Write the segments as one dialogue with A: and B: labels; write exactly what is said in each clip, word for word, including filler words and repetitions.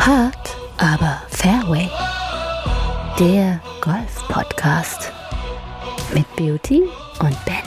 A: Hard, aber Fairway. Der Golf-Podcast mit Beauty und Benny.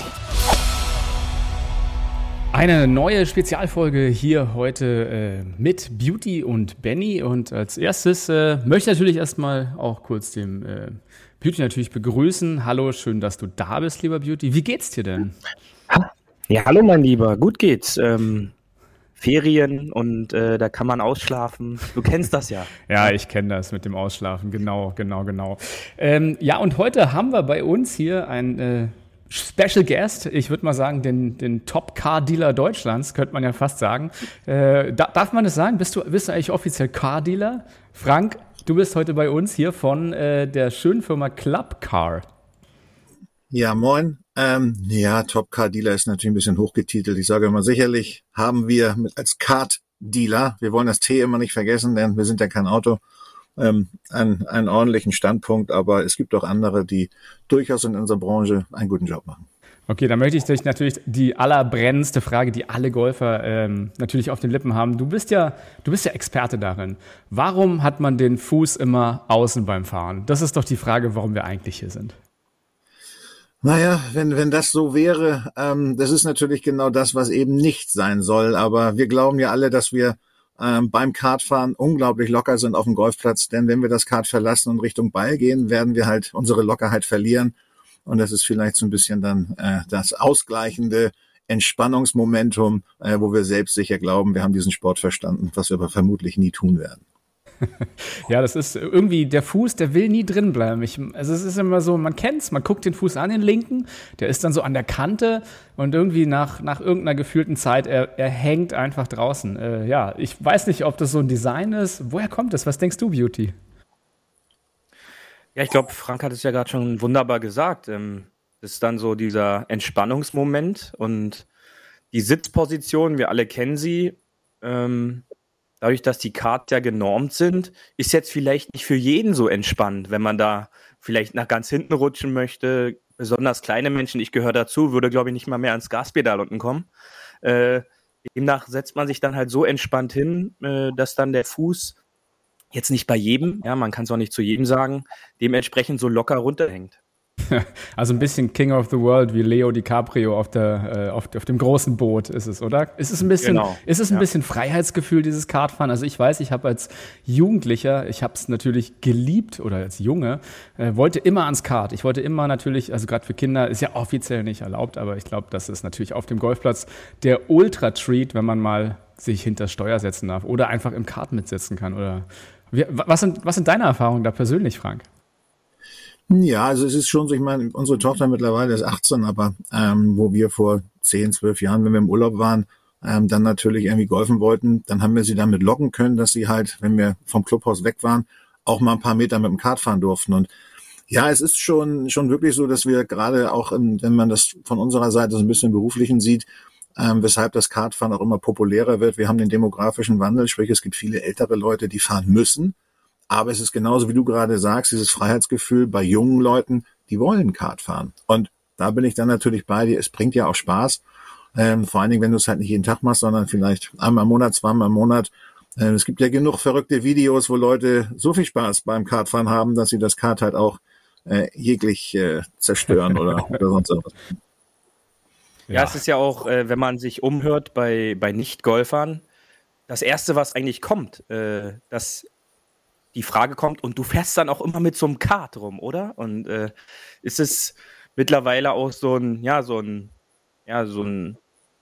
B: Eine neue Spezialfolge hier heute äh, mit Beauty und Benny. Und als erstes äh, möchte ich natürlich erstmal auch kurz den äh, Beauty natürlich begrüßen. Hallo, schön, dass du da bist, lieber Beauty. Wie geht's dir denn?
C: Ja, hallo mein Lieber, gut geht's. Ähm, Ferien und äh, da kann man ausschlafen. Du kennst das ja.
B: Ja, ich kenne das mit dem Ausschlafen, genau, genau, genau. Ähm, ja, und heute haben wir bei uns hier ein äh, Special Guest, ich würde mal sagen, den, den Top-Car-Dealer Deutschlands, könnte man ja fast sagen. Äh, da, darf man das sagen? Bist du, bist du eigentlich offiziell Car-Dealer? Frank, du bist heute bei uns hier von äh, der schönen Firma Club Car.
D: Ja, moin. Ähm, ja, Top-Car-Dealer ist natürlich ein bisschen hochgetitelt. Ich sage immer, sicherlich haben wir mit als Kart-Dealer, wir wollen das T immer nicht vergessen, denn wir sind ja kein Auto, ähm, einen, einen ordentlichen Standpunkt, aber es gibt auch andere, die durchaus in unserer Branche einen guten Job machen.
B: Okay, dann möchte ich dich natürlich die allerbrennendste Frage, die alle Golfer ähm, natürlich auf den Lippen haben. Du bist ja, du bist ja Experte darin. Warum hat man den Fuß immer außen beim Fahren? Das ist doch die Frage, warum wir eigentlich hier sind.
D: Naja, wenn wenn das so wäre, ähm, das ist natürlich genau das, was eben nicht sein soll. Aber wir glauben ja alle, dass wir ähm, beim Kartfahren unglaublich locker sind auf dem Golfplatz. Denn wenn wir das Kart verlassen und Richtung Ball gehen, werden wir halt unsere Lockerheit verlieren. Und das ist vielleicht so ein bisschen dann äh, das ausgleichende Entspannungsmomentum, äh, wo wir selbst sicher glauben, wir haben diesen Sport verstanden, was wir aber vermutlich nie tun werden.
B: Ja, das ist irgendwie, der Fuß, der will nie drin bleiben. Ich, also es ist immer so, man kennt's, man guckt den Fuß an, den linken, der ist dann so an der Kante und irgendwie nach, nach irgendeiner gefühlten Zeit, er, er hängt einfach draußen. Äh, ja, ich weiß nicht, ob das so ein Design ist. Woher kommt das? Was denkst du, Beauty?
C: Ja, ich glaube, Frank hat es ja gerade schon wunderbar gesagt. Ähm, das ist dann so dieser Entspannungsmoment und die Sitzposition, wir alle kennen sie, ähm, dadurch, dass die Kart ja genormt sind, ist jetzt vielleicht nicht für jeden so entspannt, wenn man da vielleicht nach ganz hinten rutschen möchte. Besonders kleine Menschen, ich gehöre dazu, würde, glaube ich, nicht mal mehr ans Gaspedal unten kommen. Äh, demnach setzt man sich dann halt so entspannt hin, äh, dass dann der Fuß jetzt nicht bei jedem, ja, man kann es auch nicht zu jedem sagen, dementsprechend so locker runterhängt.
B: Also ein bisschen King of the World wie Leo DiCaprio auf der äh, auf, auf dem großen Boot ist es, oder? Ist es ein bisschen,
C: Genau.
B: ist es ein
C: Ja.
B: bisschen Freiheitsgefühl, dieses Kartfahren? Also ich weiß, ich habe als Jugendlicher, ich habe es natürlich geliebt oder als Junge, äh, wollte immer ans Kart. Ich wollte immer natürlich, also gerade für Kinder ist ja offiziell nicht erlaubt, aber ich glaube, das ist natürlich auf dem Golfplatz der Ultra-Treat, wenn man mal sich hinter das Steuer setzen darf oder einfach im Kart mitsitzen kann. Oder wie, was sind was sind deine Erfahrungen da persönlich, Frank?
D: Ja, also es ist schon so, ich meine, unsere Tochter mittlerweile ist achtzehn, aber ähm, wo wir vor zehn, zwölf Jahren, wenn wir im Urlaub waren, ähm, dann natürlich irgendwie golfen wollten, dann haben wir sie damit locken können, dass sie halt, wenn wir vom Clubhaus weg waren, auch mal ein paar Meter mit dem Kart fahren durften. Und ja, es ist schon schon wirklich so, dass wir gerade auch, ähm, wenn man das von unserer Seite so ein bisschen beruflichen sieht, ähm, weshalb das Kartfahren auch immer populärer wird. Wir haben den demografischen Wandel, sprich es gibt viele ältere Leute, die fahren müssen. Aber es ist genauso, wie du gerade sagst, dieses Freiheitsgefühl bei jungen Leuten, die wollen Kart fahren. Und da bin ich dann natürlich bei dir. Es bringt ja auch Spaß. Ähm, vor allen Dingen, wenn du es halt nicht jeden Tag machst, sondern vielleicht einmal im Monat, zweimal im Monat. Ähm, es gibt ja genug verrückte Videos, wo Leute so viel Spaß beim Kartfahren haben, dass sie das Kart halt auch äh, jeglich äh, zerstören oder, oder sonst irgendwas.
C: Ja, ja, es ist ja auch, äh, wenn man sich umhört bei, bei Nicht-Golfern, das Erste, was eigentlich kommt, äh, dass die Frage kommt, und du fährst dann auch immer mit so einem Kart rum, oder? Und äh, ist es mittlerweile auch so ein, ja, so ein, ja, so ein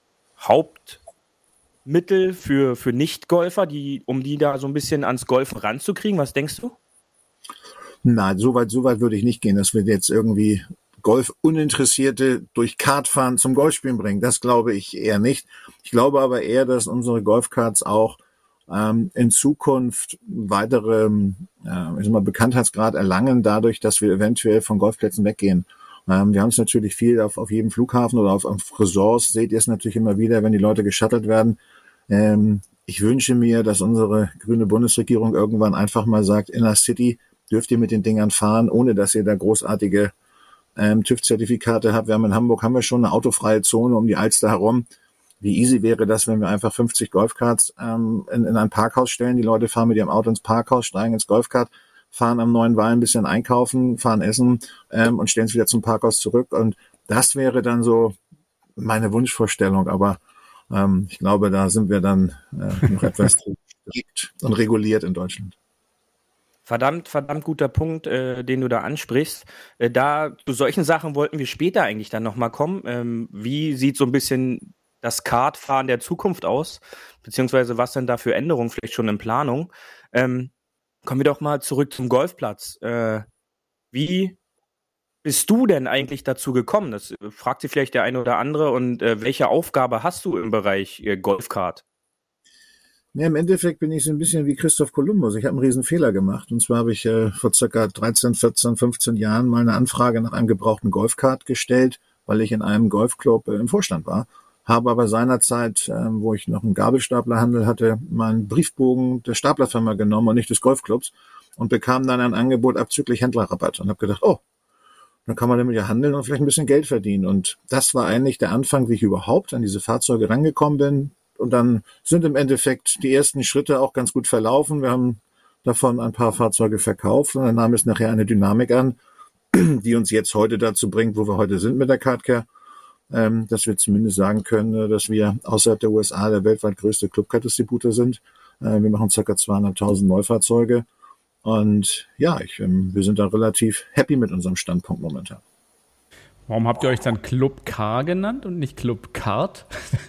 C: Hauptmittel für, für Nicht-Golfer, die, um die da so ein bisschen ans Golfen ranzukriegen? Was denkst du?
D: Nein, so weit, so weit würde ich nicht gehen, dass wir jetzt irgendwie Golf-Uninteressierte durch Kartfahren zum Golfspielen bringen. Das glaube ich eher nicht. Ich glaube aber eher, dass unsere Golfkarts auch ähm, in Zukunft weitere äh, ich sag mal, Bekanntheitsgrad erlangen, dadurch, dass wir eventuell von Golfplätzen weggehen. Ähm, wir haben es natürlich viel auf, auf jedem Flughafen oder auf, auf Resorts, seht ihr es natürlich immer wieder, wenn die Leute geshuttelt werden. Ähm, ich wünsche mir, dass unsere grüne Bundesregierung irgendwann einfach mal sagt, Inner City dürft ihr mit den Dingern fahren, ohne dass ihr da großartige ähm, TÜV-Zertifikate habt. Wir haben in Hamburg haben wir schon eine autofreie Zone um die Alster herum. wie easy wäre das, wenn wir einfach fünfzig Golfkarts ähm, in, in ein Parkhaus stellen. Die Leute fahren mit ihrem Auto ins Parkhaus, steigen ins Golfkart, fahren am Neuen Wall ein bisschen einkaufen, fahren essen ähm, und stellen es wieder zum Parkhaus zurück. Und das wäre dann so meine Wunschvorstellung. Aber ähm, ich glaube, da sind wir dann äh, noch etwas strikt und reguliert in Deutschland.
C: Verdammt, verdammt guter Punkt, äh, den du da ansprichst. Äh, da zu solchen Sachen wollten wir später eigentlich dann nochmal kommen. Ähm, wie sieht so ein bisschen das Kartfahren der Zukunft aus? Beziehungsweise was sind da für Änderungen vielleicht schon in Planung? Ähm, kommen wir doch mal zurück zum Golfplatz. Äh, wie bist du denn eigentlich dazu gekommen? Das äh, fragt sich vielleicht der eine oder andere. Und äh, welche Aufgabe hast du im Bereich äh, Golfkart?
D: Ja, im Endeffekt bin ich so ein bisschen wie Christoph Kolumbus. Ich habe einen riesen Fehler gemacht. Und zwar habe ich äh, vor circa dreizehn, vierzehn, fünfzehn Jahren mal eine Anfrage nach einem gebrauchten Golfkart gestellt, weil ich in einem Golfclub äh, im Vorstand war. Habe aber seinerzeit, äh, wo ich noch einen Gabelstaplerhandel hatte, meinen Briefbogen der Staplerfirma genommen und nicht des Golfclubs und bekam dann ein Angebot abzüglich Händlerrabatt und habe gedacht, oh, dann kann man damit ja handeln und vielleicht ein bisschen Geld verdienen. Und das war eigentlich der Anfang, wie ich überhaupt an diese Fahrzeuge rangekommen bin. Und dann sind im Endeffekt die ersten Schritte auch ganz gut verlaufen. Wir haben davon ein paar Fahrzeuge verkauft und dann nahm es nachher eine Dynamik an, die uns jetzt heute dazu bringt, wo wir heute sind mit der Kartcare, ähm, dass wir zumindest sagen können, dass wir außerhalb der U S A der weltweit größte Clubcard-Distributor sind. Äh, wir machen ca. zweihunderttausend Neufahrzeuge und ja, ich, ähm, wir sind da relativ happy mit unserem Standpunkt momentan.
B: Warum habt ihr euch dann Club Car genannt und nicht Club Kart?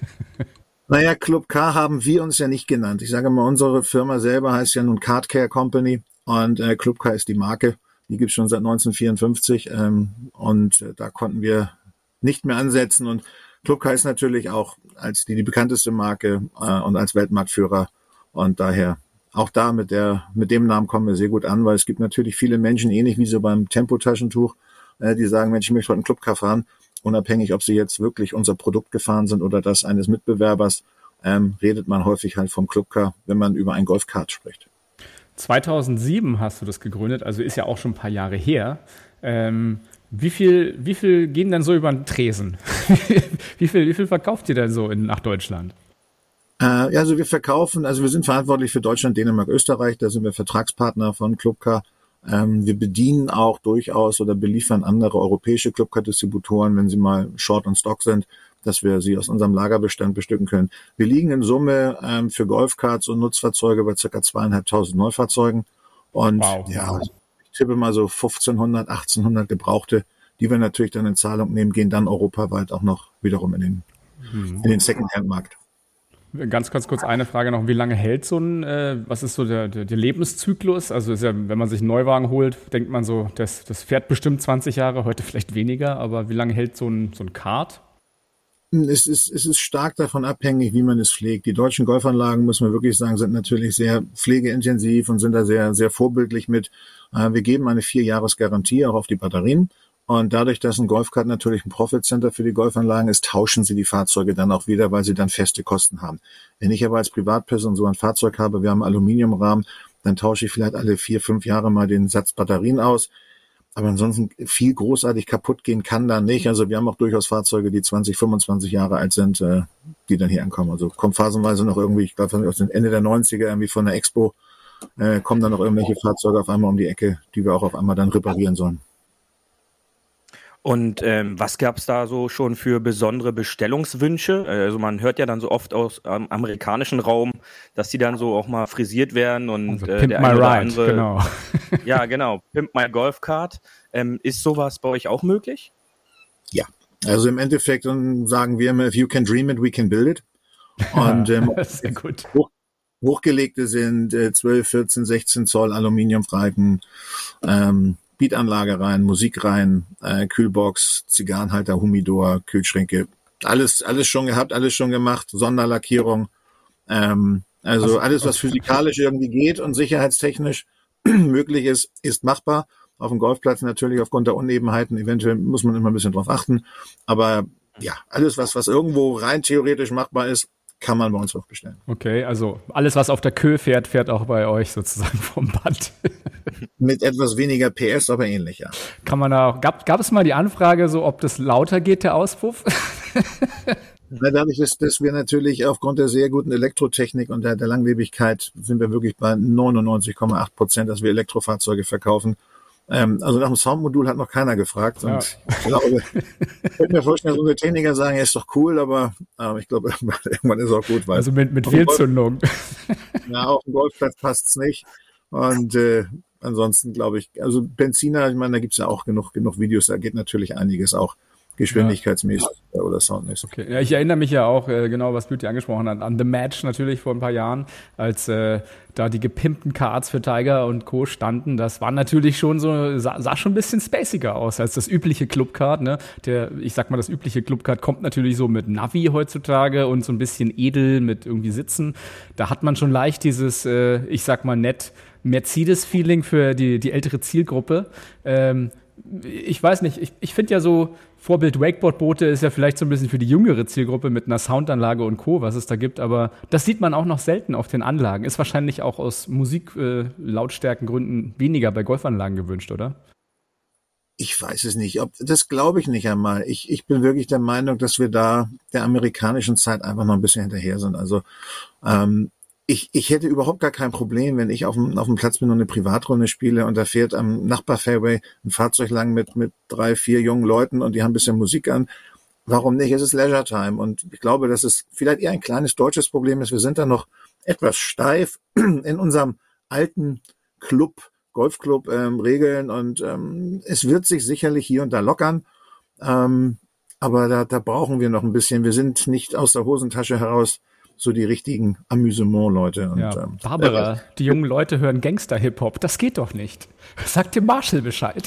D: Naja, Club Car haben wir uns ja nicht genannt. Ich sage mal, unsere Firma selber heißt ja nun Kartcare Company und äh, Club Car ist die Marke. Die gibt's schon seit neunzehnhundertvierundfünfzig ähm, und äh, da konnten wir nicht mehr ansetzen. Und Club Car ist natürlich auch als die, die bekannteste Marke äh, und als Weltmarktführer und daher auch da mit der mit dem Namen kommen wir sehr gut an, weil es gibt natürlich viele Menschen, ähnlich wie so beim Tempotaschentuch, äh, die sagen, Mensch, ich möchte heute einen Club Car fahren. Unabhängig, ob sie jetzt wirklich unser Produkt gefahren sind oder das eines Mitbewerbers, ähm, redet man häufig halt vom Clubcar, wenn man über ein Golfkart spricht.
B: zweitausendsieben hast du das gegründet, also ist ja auch schon ein paar Jahre her. Ähm, wie viel, wie viel gehen denn so über den Tresen? wie viel, wie viel verkauft ihr denn so in, nach Deutschland?
D: Äh, also wir verkaufen, also wir sind verantwortlich für Deutschland, Dänemark, Österreich, da sind wir Vertragspartner von Clubcar. Ähm, wir bedienen auch durchaus oder beliefern andere europäische Clubcard-Distributoren, wenn sie mal short on stock sind, dass wir sie aus unserem Lagerbestand bestücken können. Wir liegen in Summe ähm, für Golfkarts und Nutzfahrzeuge bei ca. zweieinhalbtausend Neufahrzeugen. Und wow. ja, ich tippe mal so fünfzehnhundert, achtzehnhundert Gebrauchte, die wir natürlich dann in Zahlung nehmen, gehen dann europaweit auch noch wiederum in den, mhm. in den Second-Hand-Markt.
B: Ganz, ganz kurz eine Frage noch. Wie lange hält so ein, äh, was ist so der, der, der Lebenszyklus? Also ist ja, wenn man sich einen Neuwagen holt, denkt man so, das, das fährt bestimmt zwanzig Jahre, heute vielleicht weniger, aber wie lange hält so ein, so ein Kart?
D: Es ist, es ist stark davon abhängig, wie man es pflegt. Die deutschen Golfanlagen, muss man wirklich sagen, sind natürlich sehr pflegeintensiv und sind da sehr, sehr vorbildlich mit. Äh, wir geben eine Vier-Jahres-Garantie auch auf die Batterien. Und dadurch, dass ein Golfkart natürlich ein Profitcenter für die Golfanlagen ist, tauschen sie die Fahrzeuge dann auch wieder, weil sie dann feste Kosten haben. Wenn ich aber als Privatperson so ein Fahrzeug habe, wir haben einen Aluminiumrahmen, dann tausche ich vielleicht alle vier, fünf Jahre mal den Satz Batterien aus. Aber ansonsten viel großartig kaputt gehen kann da nicht. Also wir haben auch durchaus Fahrzeuge, die zwanzig, fünfundzwanzig Jahre alt sind, äh, die dann hier ankommen. Also kommt phasenweise noch irgendwie, ich glaube aus dem Ende der neunziger, irgendwie von der Expo, äh, kommen dann noch irgendwelche Fahrzeuge auf einmal um die Ecke, die wir auch auf einmal dann reparieren sollen.
C: Und ähm, was gab es da so schon für besondere Bestellungswünsche? Also man hört ja dann so oft aus ähm, amerikanischen Raum, dass die dann so auch mal frisiert werden und
B: also
C: äh,
B: Pimp
C: der
B: my
C: eine oder
B: ride,
C: andere,
B: genau.
C: Ja, genau, Pimp my Golfkart. Ähm, ist sowas bei euch auch möglich?
D: Ja, also im Endeffekt sagen wir immer, if you can dream it, we can build it. Und ähm,
B: sehr gut.
D: Hoch, hochgelegte sind äh, zwölf, vierzehn, sechzehn Zoll Aluminiumstreifen, ähm, Beatanlage rein, Musik rein, äh, Kühlbox, Zigarrenhalter, Humidor, Kühlschränke, alles, alles schon gehabt, alles schon gemacht, Sonderlackierung, ähm, also, also alles, was physikalisch irgendwie geht und sicherheitstechnisch möglich ist, ist machbar. Auf dem Golfplatz natürlich aufgrund der Unebenheiten, eventuell muss man immer ein bisschen drauf achten, aber ja, alles, was, was irgendwo rein theoretisch machbar ist, kann man bei uns auch bestellen.
B: Okay, also alles, was auf der Kö fährt, fährt auch bei euch sozusagen vom Band.
D: Mit etwas weniger P S, aber ähnlich, ja.
B: Kann man da, gab, gab es mal die Anfrage, so ob das lauter geht, der Auspuff?
D: Na, dadurch, dass, dass wir natürlich aufgrund der sehr guten Elektrotechnik und der, der Langlebigkeit sind wir wirklich bei neunundneunzig Komma acht Prozent, dass wir Elektrofahrzeuge verkaufen. Ähm, also nach dem Soundmodul hat noch keiner gefragt. Und ja. ich glaube, ich könnte mir vorstellen, so eine Techniker sagen, ja, ist doch cool, aber äh, ich glaube, irgendwann ist es auch gut. Weil
B: also mit, mit Fehlzündung.
D: Ja, auf dem Golfplatz passt's nicht. Und äh, ansonsten glaube ich, also Benziner, ich meine, da gibt's ja auch genug, genug Videos, da geht natürlich einiges auch geschwindigkeitsmäßig ja. oder soundmäßig.
B: Okay. Ja, ich erinnere mich ja auch, äh, genau was Beauty angesprochen hat, an The Match natürlich vor ein paar Jahren, als äh, da die gepimpten Karts für Tiger und Co. standen. Das war natürlich schon so, sah, sah schon ein bisschen spaciger aus als das übliche Clubkart. Ne? Der, ich sag mal, das übliche Clubkart kommt natürlich so mit Navi heutzutage und so ein bisschen edel mit irgendwie Sitzen. Da hat man schon leicht dieses, äh, ich sag mal nett, Mercedes-Feeling für die, die ältere Zielgruppe. Ähm, ich weiß nicht, ich, ich finde ja so, Vorbild Wakeboard-Boote ist ja vielleicht so ein bisschen für die jüngere Zielgruppe mit einer Soundanlage und Co., was es da gibt, aber das sieht man auch noch selten auf den Anlagen. Ist wahrscheinlich auch aus Musik-Lautstärkengründen äh, weniger bei Golfanlagen gewünscht, oder?
D: Ich weiß es nicht. Ob, das glaube ich nicht einmal. Ich, ich bin wirklich der Meinung, dass wir da der amerikanischen Zeit einfach noch ein bisschen hinterher sind. Also ähm, Ich, ich hätte überhaupt gar kein Problem, wenn ich auf dem, auf dem Platz bin und eine Privatrunde spiele und da fährt am Nachbarfairway ein Fahrzeug lang mit, mit drei, vier jungen Leuten und die haben ein bisschen Musik an. Warum nicht? Es ist Leisure Time und ich glaube, dass es vielleicht eher ein kleines deutsches Problem ist. Wir sind da noch etwas steif in unserem alten Club, Golfclub, ähm, Regeln und ähm, es wird sich sicherlich hier und da lockern. Ähm, aber da, da brauchen wir noch ein bisschen. Wir sind nicht aus der Hosentasche heraus so die richtigen Amüsement-Leute. Und,
B: ja,
D: ähm,
B: Barbara, äh, die jungen Leute hören Gangster-Hip-Hop. Das geht doch nicht. Sag dem Marshall Bescheid.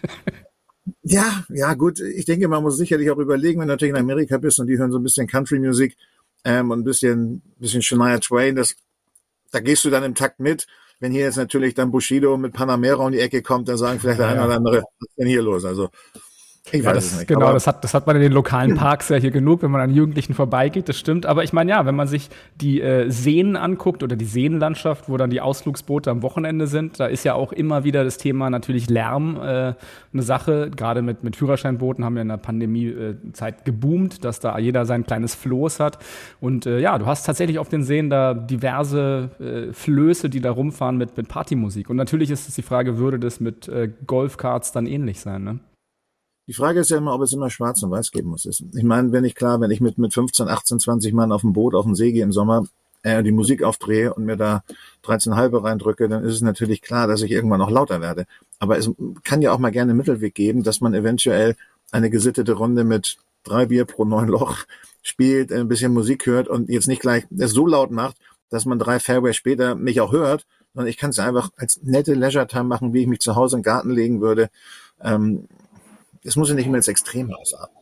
D: Ja, ja, gut. Ich denke, man muss sicherlich auch überlegen, wenn du natürlich in Amerika bist und die hören so ein bisschen Country-Musik ähm, und ein bisschen, bisschen Shania Twain, das, da gehst du dann im Takt mit. Wenn hier jetzt natürlich dann Bushido mit Panamera um die Ecke kommt, dann sagen vielleicht der ja, eine oder andere, was ist denn hier los? Also, Ich
B: ja,
D: weiß
B: das,
D: es nicht.
B: Genau, das hat, das hat man in den lokalen Parks ja hier genug, wenn man an Jugendlichen vorbeigeht, das stimmt. Aber ich meine, ja, wenn man sich die äh, Seen anguckt oder die Seenlandschaft, wo dann die Ausflugsboote am Wochenende sind, da ist ja auch immer wieder das Thema natürlich Lärm äh, eine Sache. Gerade mit, mit Führerscheinbooten haben wir in der Pandemiezeit geboomt, dass da jeder sein kleines Floß hat. Und äh, ja, du hast tatsächlich auf den Seen da diverse äh, Flöße, die da rumfahren mit, mit Partymusik. Und natürlich ist es die Frage, würde das mit äh, Golfkarts dann ähnlich sein, ne?
D: Die Frage ist ja immer, ob es immer schwarz und weiß geben muss. Ich meine, wenn ich klar, wenn ich mit, mit fünfzehn, achtzehn, zwanzig Mann auf dem Boot, auf dem See gehe im Sommer, äh, die Musik aufdrehe und mir da dreizehn halbe reindrücke, dann ist es natürlich klar, dass ich irgendwann noch lauter werde. Aber es kann ja auch mal gerne einen Mittelweg geben, dass man eventuell eine gesittete Runde mit drei Bier pro neun Loch spielt, ein bisschen Musik hört und jetzt nicht gleich es so laut macht, dass man drei Fairways später mich auch hört, sondern ich kann es einfach als nette Leisure-Time machen, wie ich mich zu Hause in den Garten legen würde. Ähm, Es muss ja nicht immer ins Extreme ausarten.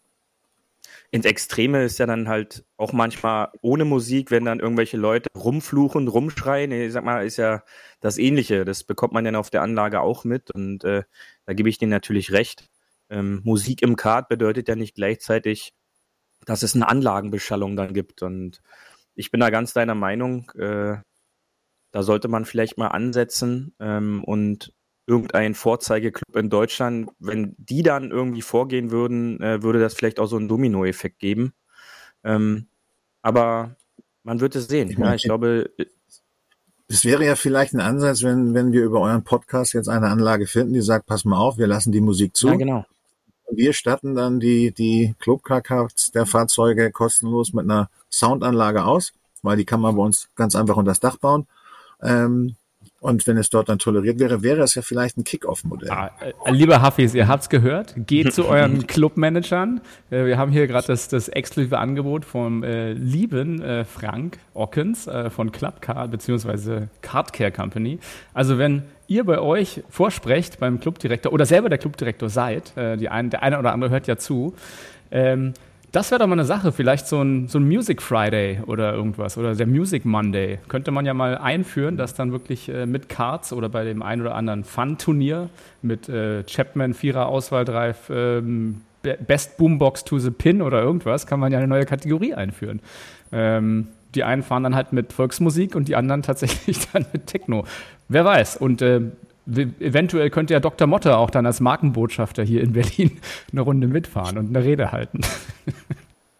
C: Ins Extreme ist ja dann halt auch manchmal ohne Musik, wenn dann irgendwelche Leute rumfluchen, rumschreien. Ich sag mal, ist ja das Ähnliche. Das bekommt man dann auf der Anlage auch mit. Und äh, da gebe ich denen natürlich recht. Ähm, Musik im Kart bedeutet ja nicht gleichzeitig, dass es eine Anlagenbeschallung dann gibt. Und ich bin da ganz deiner Meinung. Äh, da sollte man vielleicht mal ansetzen ähm, und irgendein Vorzeigeklub in Deutschland, wenn die dann irgendwie vorgehen würden, äh, würde das vielleicht auch so einen Dominoeffekt geben. Ähm, aber man wird es sehen. Ich, meine, ja, ich glaube,
D: es wäre ja vielleicht ein Ansatz, wenn wenn wir über euren Podcast jetzt eine Anlage finden, die sagt, pass mal auf, wir lassen die Musik zu.
C: Ja, genau.
D: Wir statten dann die die Clubcar-Cards der Fahrzeuge kostenlos mit einer Soundanlage aus, weil die kann man bei uns ganz einfach unter das Dach bauen. Ähm, Und wenn es dort dann toleriert wäre, wäre es ja vielleicht ein Kick-Off-Modell.
B: Ah, äh, lieber Hafis, ihr habt's gehört. Geht zu euren Clubmanagern. Äh, wir haben hier gerade das, das exklusive Angebot vom äh, lieben äh, Frank Ockens äh, von Clubcar bzw. Cardcare Company. Also wenn ihr bei euch vorsprecht beim Clubdirektor oder selber der Clubdirektor seid, äh, die ein, der eine oder andere hört ja zu, ähm, das wäre doch mal eine Sache, vielleicht so ein, so ein Music Friday oder irgendwas oder der Music Monday. Könnte man ja mal einführen, dass dann wirklich äh, mit Cards oder bei dem einen oder anderen Fun-Turnier mit äh, Chapman Vierer Auswahldrive, ähm, Best Boombox to the Pin oder irgendwas, kann man ja eine neue Kategorie einführen. Ähm, die einen fahren dann halt mit Volksmusik und die anderen tatsächlich dann mit Techno. Wer weiß. Und äh, eventuell könnte ja Doktor Motte auch dann als Markenbotschafter hier in Berlin eine Runde mitfahren und eine Rede halten.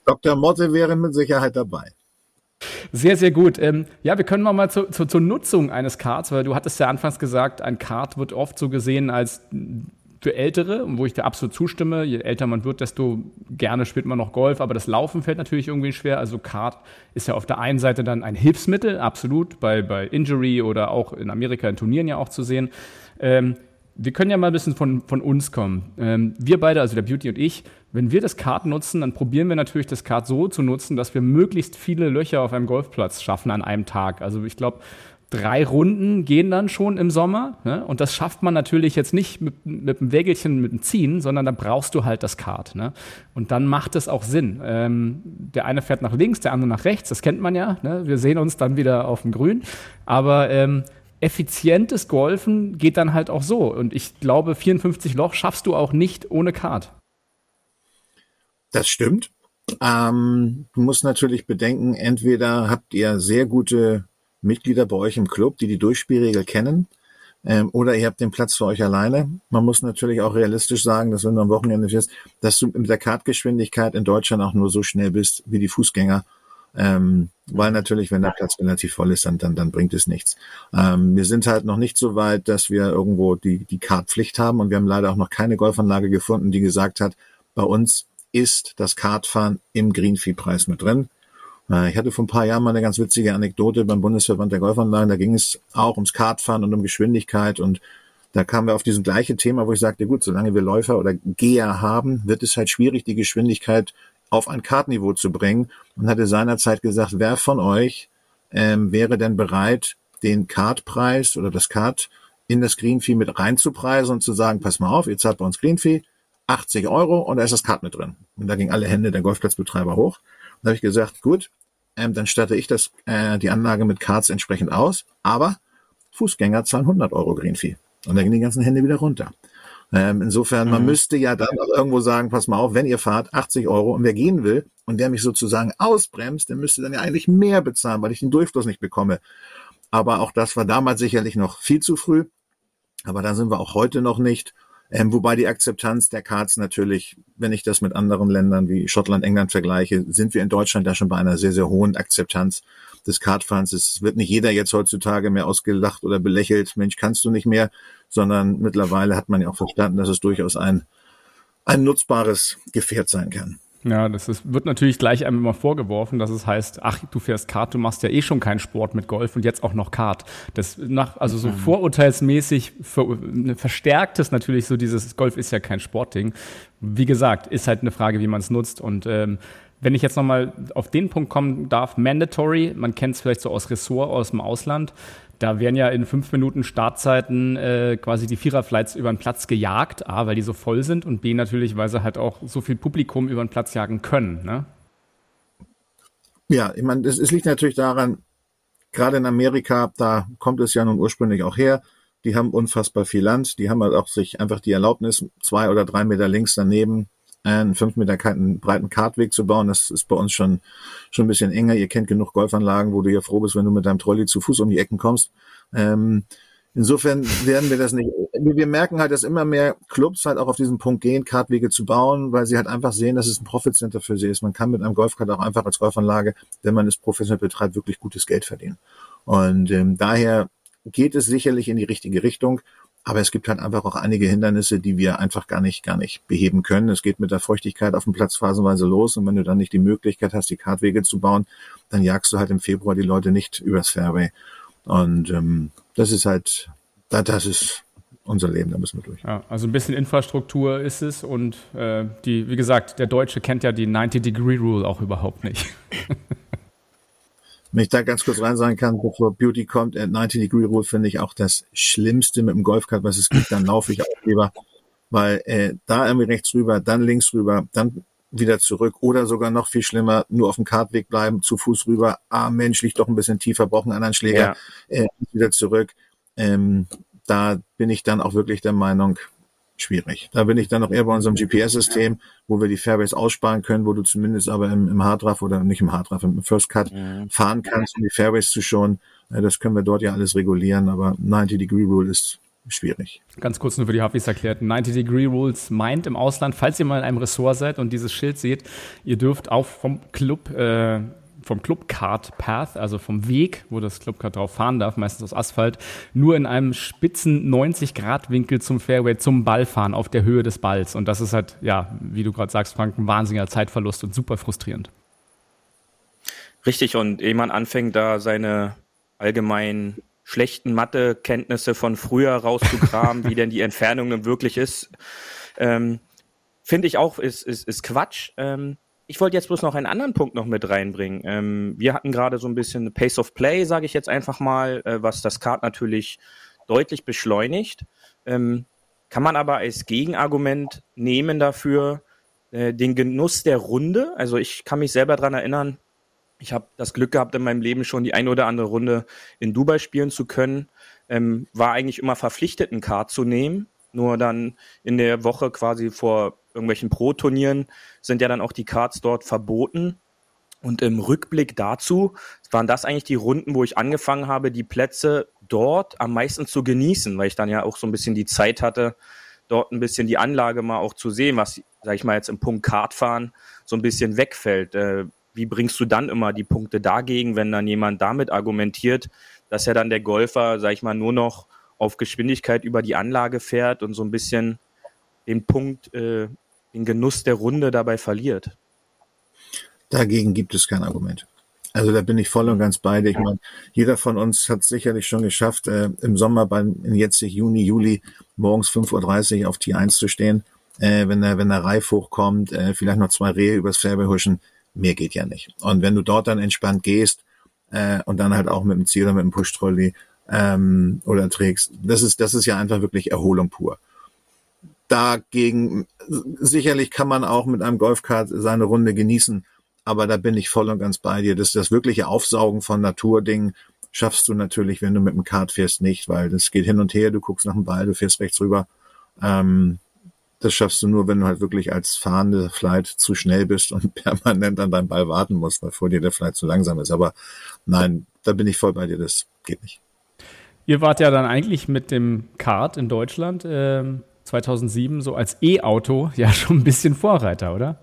D: Doktor Motte wäre mit Sicherheit dabei.
B: Sehr, sehr gut. Ähm, ja, wir können mal, mal zu, zu, zur Nutzung eines Karts, weil du hattest ja anfangs gesagt, ein Kart wird oft so gesehen als für Ältere, wo ich dir absolut zustimme. Je älter man wird, desto gerne spielt man noch Golf, aber das Laufen fällt natürlich irgendwie schwer. Also Kart ist ja auf der einen Seite dann ein Hilfsmittel, absolut, bei, bei Injury oder auch in Amerika in Turnieren ja auch zu sehen. Ähm, wir können ja mal ein bisschen von, von uns kommen. Ähm, wir beide, also der Beauty und ich, wenn wir das Kart nutzen, dann probieren wir natürlich das Kart so zu nutzen, dass wir möglichst viele Löcher auf einem Golfplatz schaffen an einem Tag. Also ich glaube, drei Runden gehen dann schon im Sommer, ne? Und das schafft man natürlich jetzt nicht mit, mit einem Wägelchen, mit dem Ziehen, sondern da brauchst du halt das Kart, ne? Und dann macht es auch Sinn. Ähm, der eine fährt nach links, der andere nach rechts, das kennt man ja, ne? Wir sehen uns dann wieder auf dem Grün, aber ähm, effizientes Golfen geht dann halt auch so. Und ich glaube, vierundfünfzig Loch schaffst du auch nicht ohne Kart.
D: Das stimmt. Ähm, du musst natürlich bedenken, entweder habt ihr sehr gute Mitglieder bei euch im Club, die die Durchspielregel kennen, ähm, oder ihr habt den Platz für euch alleine. Man muss natürlich auch realistisch sagen, dass wenn du am Wochenende fährst, dass du mit der Kartgeschwindigkeit in Deutschland auch nur so schnell bist wie die Fußgänger. Ähm, weil natürlich, wenn der Platz relativ voll ist, dann, dann, dann bringt es nichts. Ähm, wir sind halt noch nicht so weit, dass wir irgendwo die, die Kartpflicht haben, und wir haben leider auch noch keine Golfanlage gefunden, die gesagt hat, bei uns ist das Kartfahren im Greenfee-Preis mit drin. Äh, ich hatte vor ein paar Jahren mal eine ganz witzige Anekdote beim Bundesverband der Golfanlagen, da ging es auch ums Kartfahren und um Geschwindigkeit, und da kamen wir auf dieses gleiche Thema, wo ich sagte, gut, solange wir Läufer oder Geher haben, wird es halt schwierig, die Geschwindigkeit auf ein Kartniveau zu bringen, und hatte seinerzeit gesagt, wer von euch ähm, wäre denn bereit, den Kartpreis oder das Kart in das Greenfee mit reinzupreisen und zu sagen, pass mal auf, ihr zahlt bei uns Greenfee achtzig Euro und da ist das Kart mit drin. Und da gingen alle Hände der Golfplatzbetreiber hoch. Und da habe ich gesagt, gut, ähm, dann statte ich das äh, die Anlage mit Karts entsprechend aus, aber Fußgänger zahlen hundert Euro Greenfee. Und da gingen die ganzen Hände wieder runter. Ähm, insofern, man mhm. müsste ja dann auch irgendwo sagen, pass mal auf, wenn ihr fahrt, achtzig Euro, und wer gehen will und der mich sozusagen ausbremst, der müsste dann ja eigentlich mehr bezahlen, weil ich den Durchfluss nicht bekomme. Aber auch das war damals sicherlich noch viel zu früh. Aber da sind wir auch heute noch nicht. Ähm, wobei die Akzeptanz der Karts natürlich, wenn ich das mit anderen Ländern wie Schottland, England vergleiche, sind wir in Deutschland da schon bei einer sehr, sehr hohen Akzeptanz des Kartfahrens. Es wird nicht jeder jetzt heutzutage mehr ausgelacht oder belächelt, Mensch, kannst du nicht mehr, sondern mittlerweile hat man ja auch verstanden, dass es durchaus ein, ein nutzbares Gefährt sein kann.
B: Ja, das ist, wird natürlich gleich einem immer vorgeworfen, dass es heißt, ach, du fährst Kart, du machst ja eh schon keinen Sport mit Golf und jetzt auch noch Kart. Das nach, also so mhm. vorurteilsmäßig ver, verstärkt es natürlich so dieses, Golf ist ja kein Sportding. Wie gesagt, ist halt eine Frage, wie man es nutzt. Und ähm, wenn ich jetzt nochmal auf den Punkt kommen darf, mandatory, man kennt es vielleicht so aus Ressort aus dem Ausland, da werden ja in fünf Minuten Startzeiten äh, quasi die Viererflights über den Platz gejagt, A, weil die so voll sind, und B, natürlich, weil sie halt auch so viel Publikum über den Platz jagen können, ne?
D: Ja, ich meine, es liegt natürlich daran, gerade in Amerika, da kommt es ja nun ursprünglich auch her, die haben unfassbar viel Land, die haben halt auch sich einfach die Erlaubnis, zwei oder drei Meter links daneben einen fünf Meter breiten Kartweg zu bauen. Das ist bei uns schon schon ein bisschen enger. Ihr kennt genug Golfanlagen, wo du ja froh bist, wenn du mit deinem Trolley zu Fuß um die Ecken kommst. Ähm, insofern werden wir das nicht. Wir merken halt, dass immer mehr Clubs halt auch auf diesen Punkt gehen, Kartwege zu bauen, weil sie halt einfach sehen, dass es ein Profitcenter für sie ist. Man kann mit einem Golfkart auch einfach als Golfanlage, wenn man es professionell betreibt, wirklich gutes Geld verdienen. Und ähm, daher geht es sicherlich in die richtige Richtung. Aber es gibt halt einfach auch einige Hindernisse, die wir einfach gar nicht, gar nicht beheben können. Es geht mit der Feuchtigkeit auf dem Platz phasenweise los. Und wenn du dann nicht die Möglichkeit hast, die Kartwege zu bauen, dann jagst du halt im Februar die Leute nicht übers Fairway. Und ähm, das ist halt, das ist unser Leben, da müssen wir durch. Ja,
B: also ein bisschen Infrastruktur ist es. Und äh, die, wie gesagt, der Deutsche kennt ja die ninety-Degree-Rule auch überhaupt nicht.
D: Wenn ich da ganz kurz rein sagen kann, bevor Beauty kommt, ninety-Degree-Rule finde ich auch das Schlimmste mit dem Golfkart, was es gibt. Dann laufe ich auch lieber, weil äh, da irgendwie rechts rüber, dann links rüber, dann wieder zurück oder sogar noch viel schlimmer, nur auf dem Kartweg bleiben, zu Fuß rüber, ah Mensch, liegt doch ein bisschen tiefer, braucht einen anderen Schläger, ja. äh, wieder zurück. Ähm, da bin ich dann auch wirklich der Meinung, schwierig. Da bin ich dann noch eher bei unserem G P S-System, wo wir die Fairways aussparen können, wo du zumindest aber im, im Hard-Rough oder nicht im Hard-Rough, im First Cut mhm. fahren kannst, um die Fairways zu schonen. Das können wir dort ja alles regulieren, aber ninety-Degree-Rule ist schwierig.
B: Ganz kurz nur für die Hafis erklärt. neunzig Degree Rules meint im Ausland, falls ihr mal in einem Ressort seid und dieses Schild seht, ihr dürft auch vom Club, äh, vom Club Kart Path, also vom Weg, wo das Clubkart drauf fahren darf, meistens aus Asphalt, nur in einem spitzen neunzig Grad Winkel zum Fairway, zum Ball fahren, auf der Höhe des Balls. Und das ist halt, ja, wie du gerade sagst, Frank, ein wahnsinniger Zeitverlust und super frustrierend.
C: Richtig, und ehe man anfängt, da seine allgemeinen schlechten Mathe-Kenntnisse von früher rauszukramen, wie denn die Entfernung nun wirklich ist, ähm, finde ich auch, ist, ist, ist Quatsch. Ähm, ich wollte jetzt bloß noch einen anderen Punkt noch mit reinbringen. Ähm, wir hatten gerade so ein bisschen Pace of Play, sage ich jetzt einfach mal, äh, was das Kart natürlich deutlich beschleunigt. Ähm, kann man aber als Gegenargument nehmen dafür äh, den Genuss der Runde. Also ich kann mich selber daran erinnern, ich habe das Glück gehabt, in meinem Leben schon die eine oder andere Runde in Dubai spielen zu können. Ähm, war eigentlich immer verpflichtet, einen Kart zu nehmen. Nur dann in der Woche quasi vor irgendwelchen Pro-Turnieren sind ja dann auch die Karts dort verboten. Und im Rückblick dazu waren das eigentlich die Runden, wo ich angefangen habe, die Plätze dort am meisten zu genießen, weil ich dann ja auch so ein bisschen die Zeit hatte, dort ein bisschen die Anlage mal auch zu sehen, was, sag ich mal, jetzt im Punkt Kartfahren so ein bisschen wegfällt. Äh, Wie bringst du dann immer die Punkte dagegen, wenn dann jemand damit argumentiert, dass ja dann der Golfer, sag ich mal, nur noch auf Geschwindigkeit über die Anlage fährt und so ein bisschen den Punkt, äh, den Genuss der Runde dabei verliert?
D: Dagegen gibt es kein Argument. Also da bin ich voll und ganz bei dir. Ich meine, jeder von uns hat es sicherlich schon geschafft, äh, im Sommer beim jetzt Juni, Juli morgens fünf Uhr dreißig auf T eins zu stehen, äh, wenn der wenn der Reif hochkommt, äh, vielleicht noch zwei Rehe übers Fairway huschen. Mehr geht ja nicht. Und wenn du dort dann entspannt gehst äh, und dann halt auch mit dem Ziel oder mit dem Push-Trolley ähm, oder trägst, das ist das ist ja einfach wirklich Erholung pur. Dagegen, sicherlich kann man auch mit einem Golfkart seine Runde genießen, aber da bin ich voll und ganz bei dir. Das, das wirkliche Aufsaugen von Naturdingen schaffst du natürlich, wenn du mit dem Kart fährst, nicht, weil das geht hin und her, du guckst nach dem Ball, du fährst rechts rüber. Ähm, Das schaffst du nur, wenn du halt wirklich als fahrende Flight zu schnell bist und permanent an deinem Ball warten musst, weil vor dir der Flight zu langsam ist. Aber nein, da bin ich voll bei dir, das geht nicht.
B: Ihr wart ja dann eigentlich mit dem Kart in Deutschland äh, zweitausendsieben so als E-Auto ja schon ein bisschen Vorreiter, oder?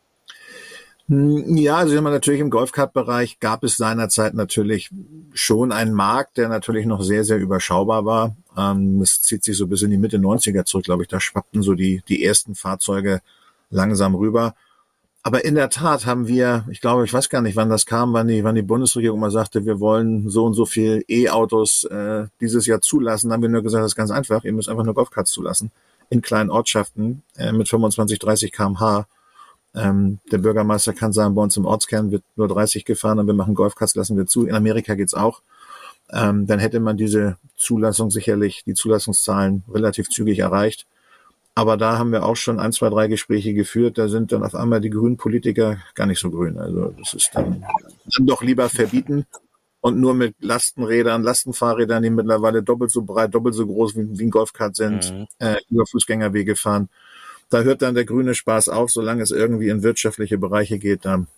D: Ja, also immer natürlich im Golfkart-Bereich gab es seinerzeit natürlich schon einen Markt, der natürlich noch sehr, sehr überschaubar war. Ähm, das zieht sich so bis in die Mitte neunziger zurück, glaube ich. Da schwappten so die, die ersten Fahrzeuge langsam rüber. Aber in der Tat haben wir, ich glaube, ich weiß gar nicht, wann das kam, wann die, wann die Bundesregierung mal sagte, wir wollen so und so viel E-Autos äh, dieses Jahr zulassen. Dann haben wir nur gesagt, das ist ganz einfach. Ihr müsst einfach nur Golfkarts zulassen. In kleinen Ortschaften äh, mit fünfundzwanzig, dreißig Kilometer pro Stunde. Ähm, der Bürgermeister kann sagen, bei uns im Ortskern wird nur dreißig gefahren und wir machen Golfkarts, lassen wir zu. In Amerika geht's auch. Ähm, dann hätte man diese Zulassung sicherlich, die Zulassungszahlen relativ zügig erreicht. Aber da haben wir auch schon ein, zwei, drei Gespräche geführt. Da sind dann auf einmal die grünen Politiker gar nicht so grün. Also das ist dann, dann doch lieber verbieten und nur mit Lastenrädern, Lastenfahrrädern, die mittlerweile doppelt so breit, doppelt so groß wie, wie ein Golfkart sind, mhm. äh, über Fußgängerwege fahren. Da hört dann der grüne Spaß auf, solange es irgendwie in wirtschaftliche Bereiche geht. Dann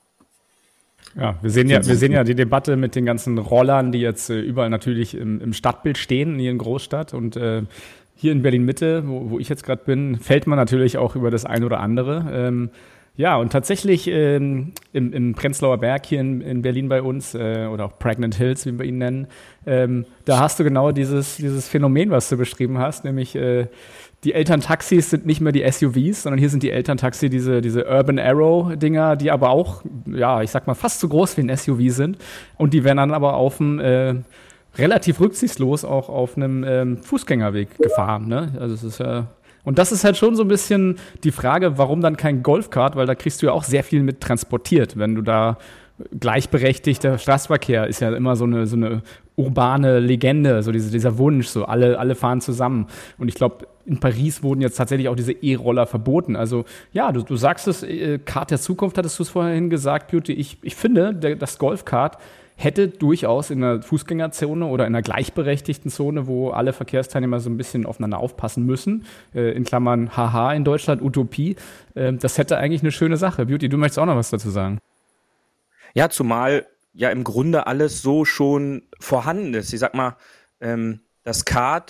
B: ja, wir sehen ja, wir sehen ja die Debatte mit den ganzen Rollern, die jetzt äh, überall natürlich im, im Stadtbild stehen, hier in Großstadt. Und äh, hier in Berlin-Mitte, wo, wo ich jetzt gerade bin, fällt man natürlich auch über das ein oder andere. Ähm, ja, und tatsächlich ähm, im, im Prenzlauer Berg hier in, in Berlin bei uns, äh, oder auch Pregnant Hills, wie wir ihn nennen, ähm, da hast du genau dieses, dieses Phänomen, was du beschrieben hast, nämlich äh, die Elterntaxis sind nicht mehr die S U Vs, sondern hier sind die Elterntaxi diese, diese Urban Arrow-Dinger, die aber auch, ja, ich sag mal, fast so groß wie ein S U V sind. Und die werden dann aber auf dem äh, relativ rücksichtslos auch auf einem ähm, Fußgängerweg gefahren. Ne? Also es ist ja. Und das ist halt schon so ein bisschen die Frage, warum dann kein Golfkart, weil da kriegst du ja auch sehr viel mit transportiert, wenn du da gleichberechtigter Straßenverkehr ist ja immer so eine so eine urbane Legende, so diese, dieser Wunsch, so alle alle fahren zusammen. Und ich glaube, in Paris wurden jetzt tatsächlich auch diese E-Roller verboten. Also ja, du, du sagst es, äh, Kart der Zukunft, hattest du es vorhin gesagt, Beauty. Ich, ich finde, der, das Golfkart hätte durchaus in einer Fußgängerzone oder in einer gleichberechtigten Zone, wo alle Verkehrsteilnehmer so ein bisschen aufeinander aufpassen müssen, äh, in Klammern haha in Deutschland, Utopie, äh, das hätte eigentlich eine schöne Sache. Beauty, du möchtest auch noch was dazu sagen?
C: Ja, zumal ja im Grunde alles so schon vorhanden ist. Ich sag mal, ähm, das Kart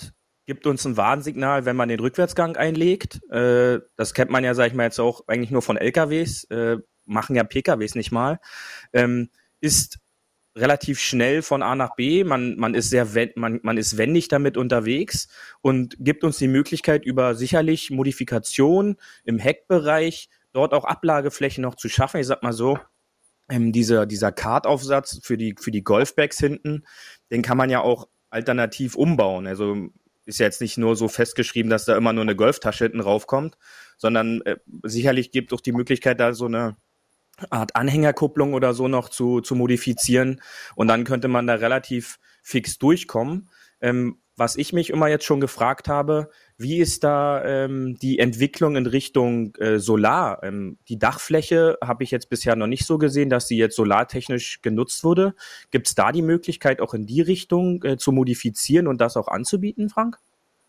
C: gibt uns ein Warnsignal, wenn man den Rückwärtsgang einlegt. Äh, das kennt man ja, sag ich mal, jetzt auch eigentlich nur von L K Ws, äh, machen ja P K Ws nicht mal. Ähm, ist relativ schnell von A nach B, man, man ist sehr, man, man ist wendig damit unterwegs und gibt uns die Möglichkeit, über sicherlich Modifikation im Heckbereich dort auch Ablageflächen noch zu schaffen. Ich sag mal so, ähm, dieser, dieser Kartaufsatz für die, für die Golfbags hinten, den kann man ja auch alternativ umbauen. Also ist ja jetzt nicht nur so festgeschrieben, dass da immer nur eine Golftasche hinten raufkommt, sondern äh, sicherlich gibt auch die Möglichkeit, da so eine Art Anhängerkupplung oder so noch zu, zu modifizieren. Und dann könnte man da relativ fix durchkommen. Ähm, was ich mich immer jetzt schon gefragt habe, wie ist da ähm, die Entwicklung in Richtung äh, Solar? Ähm, die Dachfläche habe ich jetzt bisher noch nicht so gesehen, dass sie jetzt solartechnisch genutzt wurde. Gibt es da die Möglichkeit, auch in die Richtung äh, zu modifizieren und das auch anzubieten, Frank?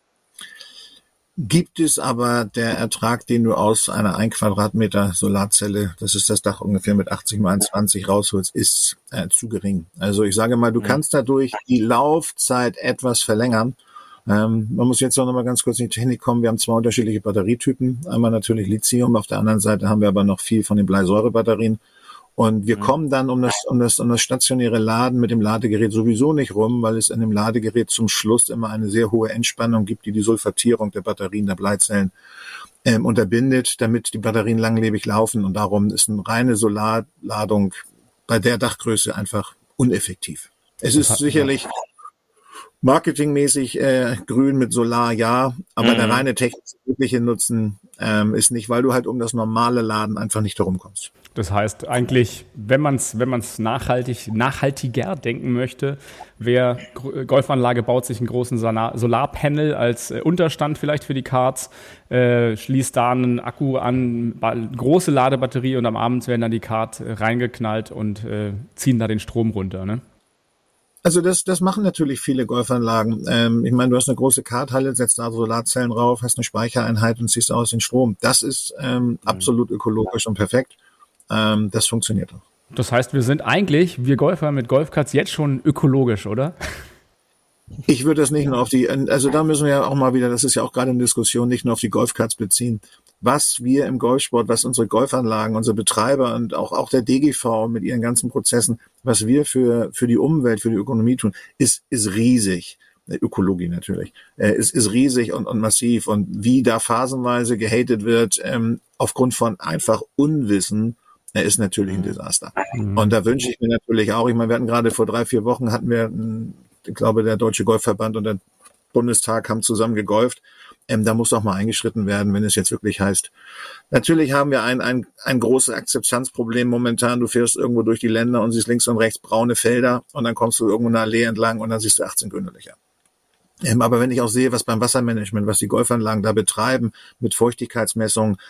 D: Gibt es, aber der Ertrag, den du aus einer ein Quadratmeter Solarzelle, das ist das Dach ungefähr mit achtzig mal zwanzig rausholst, ist äh, zu gering. Also ich sage mal, du ja. kannst dadurch die Laufzeit etwas verlängern. Ähm, man muss jetzt auch noch mal ganz kurz in die Technik kommen. Wir haben zwei unterschiedliche Batterietypen. Einmal natürlich Lithium, auf der anderen Seite haben wir aber noch viel von den Bleisäurebatterien. Und wir mhm. kommen dann um das, um das, um das stationäre Laden mit dem Ladegerät sowieso nicht rum, weil es in dem Ladegerät zum Schluss immer eine sehr hohe Entspannung gibt, die die Sulfatierung der Batterien, der Bleizellen ähm, unterbindet, damit die Batterien langlebig laufen. Und darum ist eine reine Solarladung bei der Dachgröße einfach uneffektiv. Es ist sicherlich marketingmäßig äh, grün mit Solar, ja, aber mhm. der reine technische Nutzen ähm, ist nicht, weil du halt um das normale Laden einfach nicht herum kommst.
B: Das heißt eigentlich, wenn man es wenn man es nachhaltig, nachhaltiger denken möchte, wer Golfanlage baut sich einen großen Solarpanel als äh, Unterstand vielleicht für die Karts, äh, schließt da einen Akku an, große Ladebatterie und am Abend werden dann die Kart reingeknallt und äh, ziehen da den Strom runter, ne?
D: Also das, das machen natürlich viele Golfanlagen. Ähm, ich meine, du hast eine große Karthalle, setzt da Solarzellen rauf, hast eine Speichereinheit und ziehst aus den Strom. Das ist ähm, mhm. absolut ökologisch und perfekt. Ähm, das funktioniert auch.
B: Das heißt, wir sind eigentlich, wir Golfer mit Golfkarts, jetzt schon ökologisch, oder?
D: Ich würde das nicht nur auf die, also da müssen wir ja auch mal wieder, das ist ja auch gerade eine Diskussion, nicht nur auf die Golfkarts beziehen. Was wir im Golfsport, was unsere Golfanlagen, unsere Betreiber und auch, auch der D G V mit ihren ganzen Prozessen, was wir für, für die Umwelt, für die Ökonomie tun, ist, ist riesig. Ökologie natürlich, äh, ist, ist riesig und, und massiv. Und wie da phasenweise gehatet wird, ähm, aufgrund von einfach Unwissen, er ist natürlich ein Desaster. Mhm. Und da wünsche ich mir natürlich auch, ich meine, wir hatten gerade vor drei, vier Wochen hatten wir, ich glaube, der Deutsche Golfverband und der Bundestag haben zusammen gegolft. Ähm, da muss auch mal eingeschritten werden, wenn es jetzt wirklich heißt. Natürlich haben wir ein, ein, ein großes Akzeptanzproblem momentan. Du fährst irgendwo durch die Länder und siehst links und rechts braune Felder und dann kommst du irgendwo eine Allee entlang und dann siehst du achtzehn grüne Löcher. Ähm, aber wenn ich auch sehe, was beim Wassermanagement, was die Golfanlagen da betreiben, mit Feuchtigkeitsmessungen,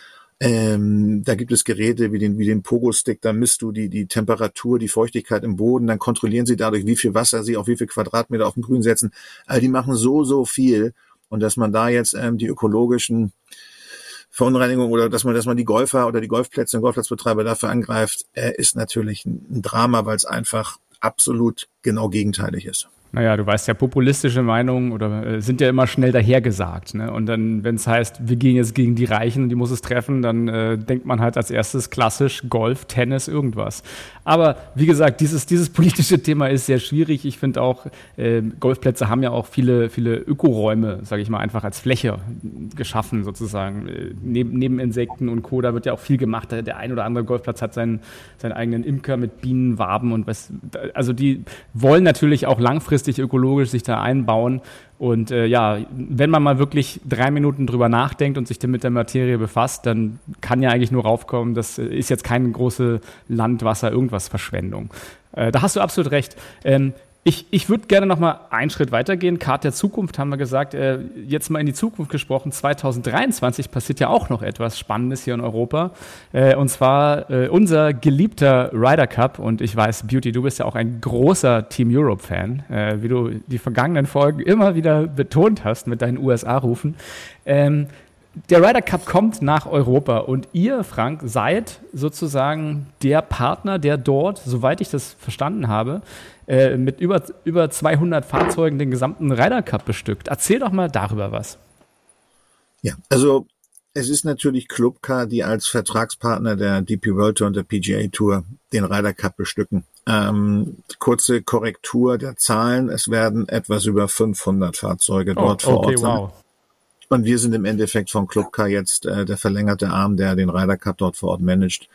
D: Ähm, da gibt es Geräte wie den, wie den Pogo-Stick, da misst du die, die Temperatur, die Feuchtigkeit im Boden, dann kontrollieren sie dadurch, wie viel Wasser sie auf wie viel Quadratmeter auf dem Grün setzen. Also die machen so, so viel. Und dass man da jetzt ähm, die ökologischen Verunreinigungen oder dass man, dass man die Golfer oder die Golfplätze und Golfplatzbetreiber dafür angreift, äh, ist natürlich ein Drama, weil es einfach absolut genau gegenteilig ist.
B: Naja, du weißt ja, populistische Meinungen oder äh, sind ja immer schnell dahergesagt, ne? Und dann, wenn es heißt, wir gehen jetzt gegen die Reichen und die muss es treffen, dann äh, denkt man halt als erstes klassisch Golf, Tennis, irgendwas. Aber wie gesagt, dieses dieses politische Thema ist sehr schwierig. Ich finde auch, äh, Golfplätze haben ja auch viele viele Ökoräume, sage ich mal, einfach als Fläche geschaffen sozusagen. Äh, neben, neben Insekten und Co., da wird ja auch viel gemacht. Der ein oder andere Golfplatz hat seinen, seinen eigenen Imker mit Bienen, Waben und was. Also die wollen natürlich auch langfristig ökologisch sich da einbauen. Und äh, ja, wenn man mal wirklich drei Minuten drüber nachdenkt und sich dann mit der Materie befasst, dann kann ja eigentlich nur raufkommen, das ist jetzt keine große Land-, Wasser-, irgendwas Verschwendung. Äh, da hast du absolut recht. Ähm, Ich, ich würde gerne noch mal einen Schritt weitergehen. Kart der Zukunft haben wir gesagt. Äh, jetzt mal in die Zukunft gesprochen. zwanzig dreiundzwanzig passiert ja auch noch etwas Spannendes hier in Europa. Äh, und zwar äh, unser geliebter Ryder Cup. Und ich weiß, Beauty, du bist ja auch ein großer Team Europe-Fan, äh, wie du die vergangenen Folgen immer wieder betont hast mit deinen U S A-Rufen. Ähm, Der Ryder Cup kommt nach Europa und ihr, Frank, seid sozusagen der Partner, der dort, soweit ich das verstanden habe, äh, mit über, über zweihundert Fahrzeugen den gesamten Ryder Cup bestückt. Erzähl doch mal darüber was.
D: Ja, also es ist natürlich Clubcar, die als Vertragspartner der D P World Tour und der P G A Tour den Ryder Cup bestücken. Ähm, kurze Korrektur der Zahlen. Es werden etwas über fünfhundert Fahrzeuge dort
B: oh,
D: vor
B: okay,
D: Ort sein.
B: Wow.
D: Und wir sind im Endeffekt von Clubcar jetzt äh, der verlängerte Arm, der den Ryder Cup dort vor Ort managt.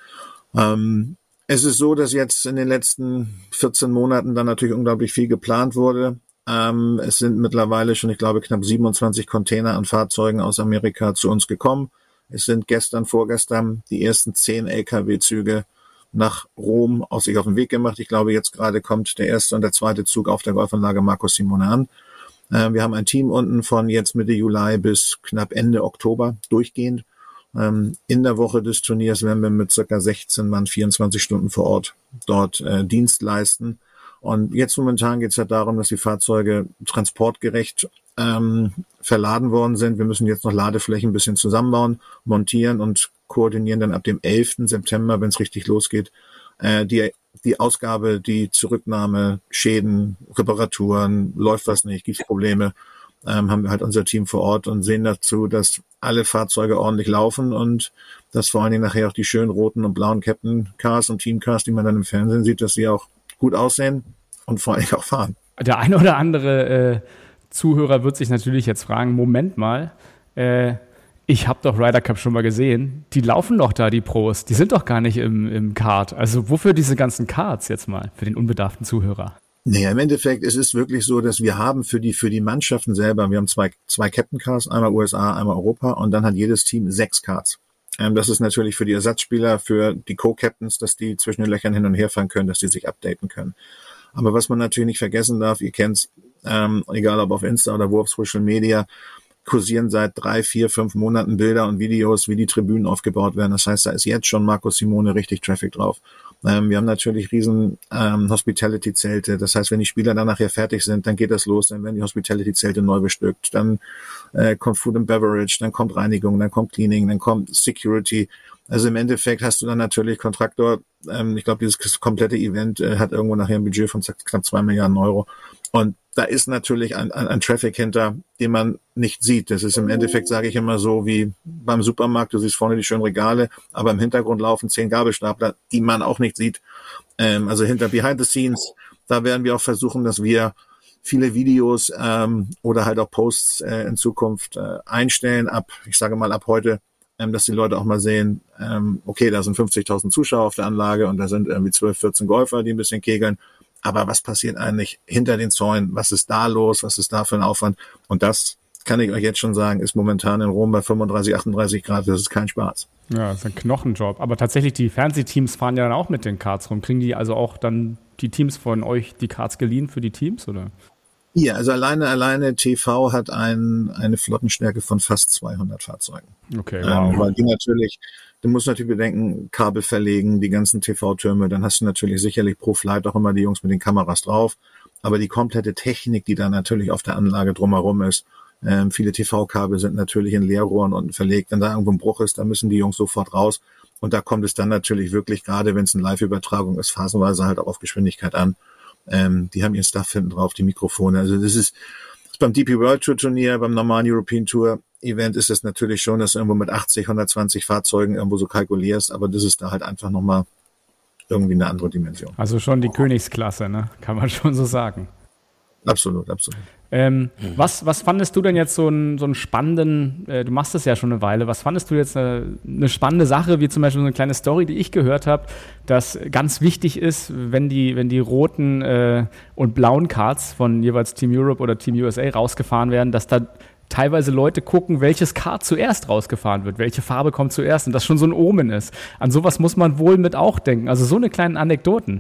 D: Ähm, es ist so, dass jetzt in den letzten vierzehn Monaten dann natürlich unglaublich viel geplant wurde. Ähm, es sind mittlerweile schon, ich glaube, knapp siebenundzwanzig Container an Fahrzeugen aus Amerika zu uns gekommen. Es sind gestern, vorgestern die ersten zehn L K W-Züge nach Rom aus sich auf den Weg gemacht. Ich glaube, jetzt gerade kommt der erste und der zweite Zug auf der Golfanlage Marco Simone an. Äh, wir haben ein Team unten von jetzt Mitte Juli bis knapp Ende Oktober durchgehend. Ähm, in der Woche des Turniers werden wir mit circa sechzehn Mann vierundzwanzig Stunden vor Ort dort äh, Dienst leisten. Und jetzt momentan geht es ja darum, dass die Fahrzeuge transportgerecht ähm, verladen worden sind. Wir müssen jetzt noch Ladeflächen ein bisschen zusammenbauen, montieren und koordinieren dann ab dem elften September, wenn es richtig losgeht, äh, die die Ausgabe, die Zurücknahme, Schäden, Reparaturen, läuft was nicht, gibt es Probleme, ähm, haben wir halt unser Team vor Ort und sehen dazu, dass alle Fahrzeuge ordentlich laufen und dass vor allen Dingen nachher auch die schönen roten und blauen Captain Cars und Team Cars, die man dann im Fernsehen sieht, dass sie auch gut aussehen und vor allem auch fahren.
B: Der eine oder andere äh, Zuhörer wird sich natürlich jetzt fragen, Moment mal, äh, ich habe doch Ryder Cup schon mal gesehen, die laufen doch da, die Pros, die sind doch gar nicht im, im Kart. Also wofür diese ganzen Karts jetzt mal, für den unbedarften Zuhörer?
D: Naja, im Endeffekt es ist wirklich so, dass wir haben für die für die Mannschaften selber, wir haben zwei zwei Captain Cars, einmal U S A, einmal Europa und dann hat jedes Team sechs Karts. Ähm, das ist natürlich für die Ersatzspieler, für die Co-Captains, dass die zwischen den Löchern hin und her fahren können, dass die sich updaten können. Aber was man natürlich nicht vergessen darf, ihr kennt's, ähm, egal ob auf Insta oder wo auf Social Media, kursieren seit drei, vier, fünf Monaten Bilder und Videos, wie die Tribünen aufgebaut werden. Das heißt, da ist jetzt schon Marco Simone richtig Traffic drauf. Ähm, wir haben natürlich riesen ähm, Hospitality-Zelte. Das heißt, wenn die Spieler dann nachher fertig sind, dann geht das los. Dann werden die Hospitality-Zelte neu bestückt. Dann äh, kommt Food and Beverage, dann kommt Reinigung, dann kommt Cleaning, dann kommt Security. Also im Endeffekt hast du dann natürlich Kontraktor. Ähm, ich glaube, dieses komplette Event äh, hat irgendwo nachher ein Budget von knapp zwei Milliarden Euro. Und da ist natürlich ein, ein, ein Traffic hinter, den man nicht sieht. Das ist im Endeffekt, sage ich immer so, wie beim Supermarkt. Du siehst vorne die schönen Regale, aber im Hintergrund laufen zehn Gabelstapler, die man auch nicht sieht. Ähm, also hinter Behind the Scenes, da werden wir auch versuchen, dass wir viele Videos ähm, oder halt auch Posts äh, in Zukunft äh, einstellen, ab, ich sage mal ab heute, ähm, dass die Leute auch mal sehen, ähm, okay, da sind fünfzigtausend Zuschauer auf der Anlage und da sind irgendwie zwölf, vierzehn Golfer, die ein bisschen kegeln. Aber was passiert eigentlich hinter den Zäunen? Was ist da los? Was ist da für ein Aufwand? Und das kann ich euch jetzt schon sagen, ist momentan in Rom bei fünfunddreißig, achtunddreißig Grad. Das ist kein Spaß.
B: Ja, das ist ein Knochenjob. Aber tatsächlich, die Fernsehteams fahren ja dann auch mit den Karts rum. Kriegen die also auch dann die Teams von euch die Karts geliehen für die Teams, oder?
D: Ja, also alleine, alleine T V hat ein, eine Flottenstärke von fast zweihundert Fahrzeugen.
B: Okay, wow.
D: Ähm, weil die natürlich, du musst natürlich bedenken, Kabel verlegen, die ganzen T V-Türme, dann hast du natürlich sicherlich pro Flight auch immer die Jungs mit den Kameras drauf. Aber die komplette Technik, die da natürlich auf der Anlage drumherum ist, ähm, viele T V-Kabel sind natürlich in Leerrohren unten verlegt. Wenn da irgendwo ein Bruch ist, dann müssen die Jungs sofort raus. Und da kommt es dann natürlich wirklich, gerade wenn es eine Live-Übertragung ist, phasenweise halt auch auf Geschwindigkeit an. Ähm, die haben ihren Stuff hinten drauf, die Mikrofone. Also das ist, das beim D P World Tour Turnier, beim normalen European Tour Event ist es natürlich schon, dass du irgendwo mit achtzig, hundertzwanzig Fahrzeugen irgendwo so kalkulierst, aber das ist da halt einfach nochmal irgendwie eine andere Dimension.
B: Also schon die Königsklasse, ne? Kann man schon so sagen.
D: Absolut, absolut.
B: Ähm, mhm. was, was fandest du denn jetzt so einen, so einen spannenden, äh, du machst das ja schon eine Weile, was fandest du jetzt eine, eine spannende Sache, wie zum Beispiel so eine kleine Story, die ich gehört habe, dass ganz wichtig ist, wenn die, wenn die roten äh, und blauen Karts von jeweils Team Europe oder Team U S A rausgefahren werden, dass da teilweise Leute gucken, welches Kart zuerst rausgefahren wird, welche Farbe kommt zuerst und das schon so ein Omen ist. An sowas muss man wohl mit auch denken, also so eine kleinen Anekdoten.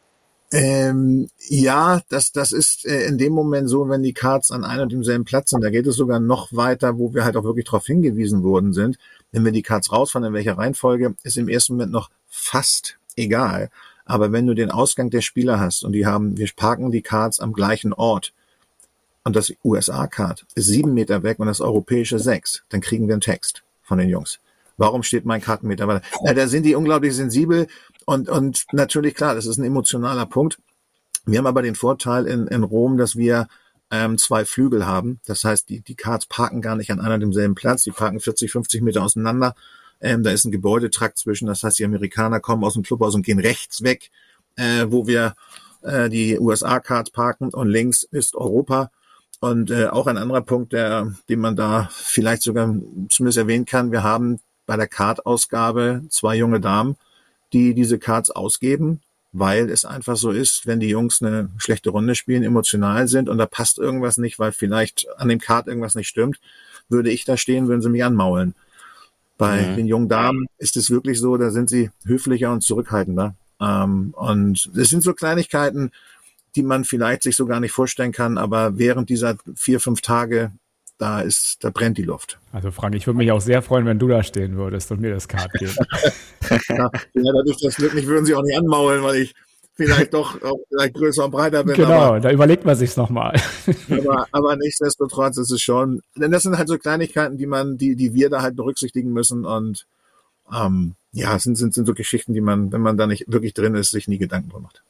D: Ähm, ja, das, das ist äh, in dem Moment so, wenn die Karts an einem und demselben Platz sind. Da geht es sogar noch weiter, wo wir halt auch wirklich darauf hingewiesen worden sind. Wenn wir die Karts rausfahren, in welcher Reihenfolge, ist im ersten Moment noch fast egal. Aber wenn du den Ausgang der Spieler hast und die haben, wir parken die Karts am gleichen Ort und das U S A-Kart ist sieben Meter weg und das europäische sechs, dann kriegen wir einen Text von den Jungs. Warum steht mein Kartenmeter weiter? Ja, da sind die unglaublich sensibel. Und, und natürlich, klar, das ist ein emotionaler Punkt. Wir haben aber den Vorteil in, in Rom, dass wir ähm, zwei Flügel haben. Das heißt, die, die Karts parken gar nicht an einer und demselben Platz. Die parken vierzig, fünfzig Meter auseinander. Ähm, da ist ein Gebäudetrakt zwischen. Das heißt, die Amerikaner kommen aus dem Clubhaus und gehen rechts weg, äh, wo wir äh, die U S A-Karts parken. Und links ist Europa. Und äh, auch ein anderer Punkt, der, den man da vielleicht sogar zumindest erwähnen kann. Wir haben bei der Kart-Ausgabe zwei junge Damen, die diese Karts ausgeben, weil es einfach so ist, wenn die Jungs eine schlechte Runde spielen, emotional sind und da passt irgendwas nicht, weil vielleicht an dem Kart irgendwas nicht stimmt, würde ich da stehen, würden sie mich anmaulen. Bei mhm. den jungen Damen ist es wirklich so, da sind sie höflicher und zurückhaltender. Ähm, und es sind so Kleinigkeiten, die man vielleicht sich so gar nicht vorstellen kann, aber während dieser vier, fünf Tage, da ist, da brennt die Luft.
B: Also Frank, ich würde mich auch sehr freuen, wenn du da stehen würdest und mir das Kart geben.
D: ja, dadurch das Glück nicht, würden sie auch nicht anmaulen, weil ich vielleicht doch auch vielleicht größer und breiter bin.
B: Genau,
D: aber,
B: da überlegt man sich's nochmal.
D: aber, aber nichtsdestotrotz ist es schon, denn das sind halt so Kleinigkeiten, die man, die, die wir da halt berücksichtigen müssen und ähm, ja, es sind, sind, sind so Geschichten, die man, wenn man da nicht wirklich drin ist, sich nie Gedanken drüber macht.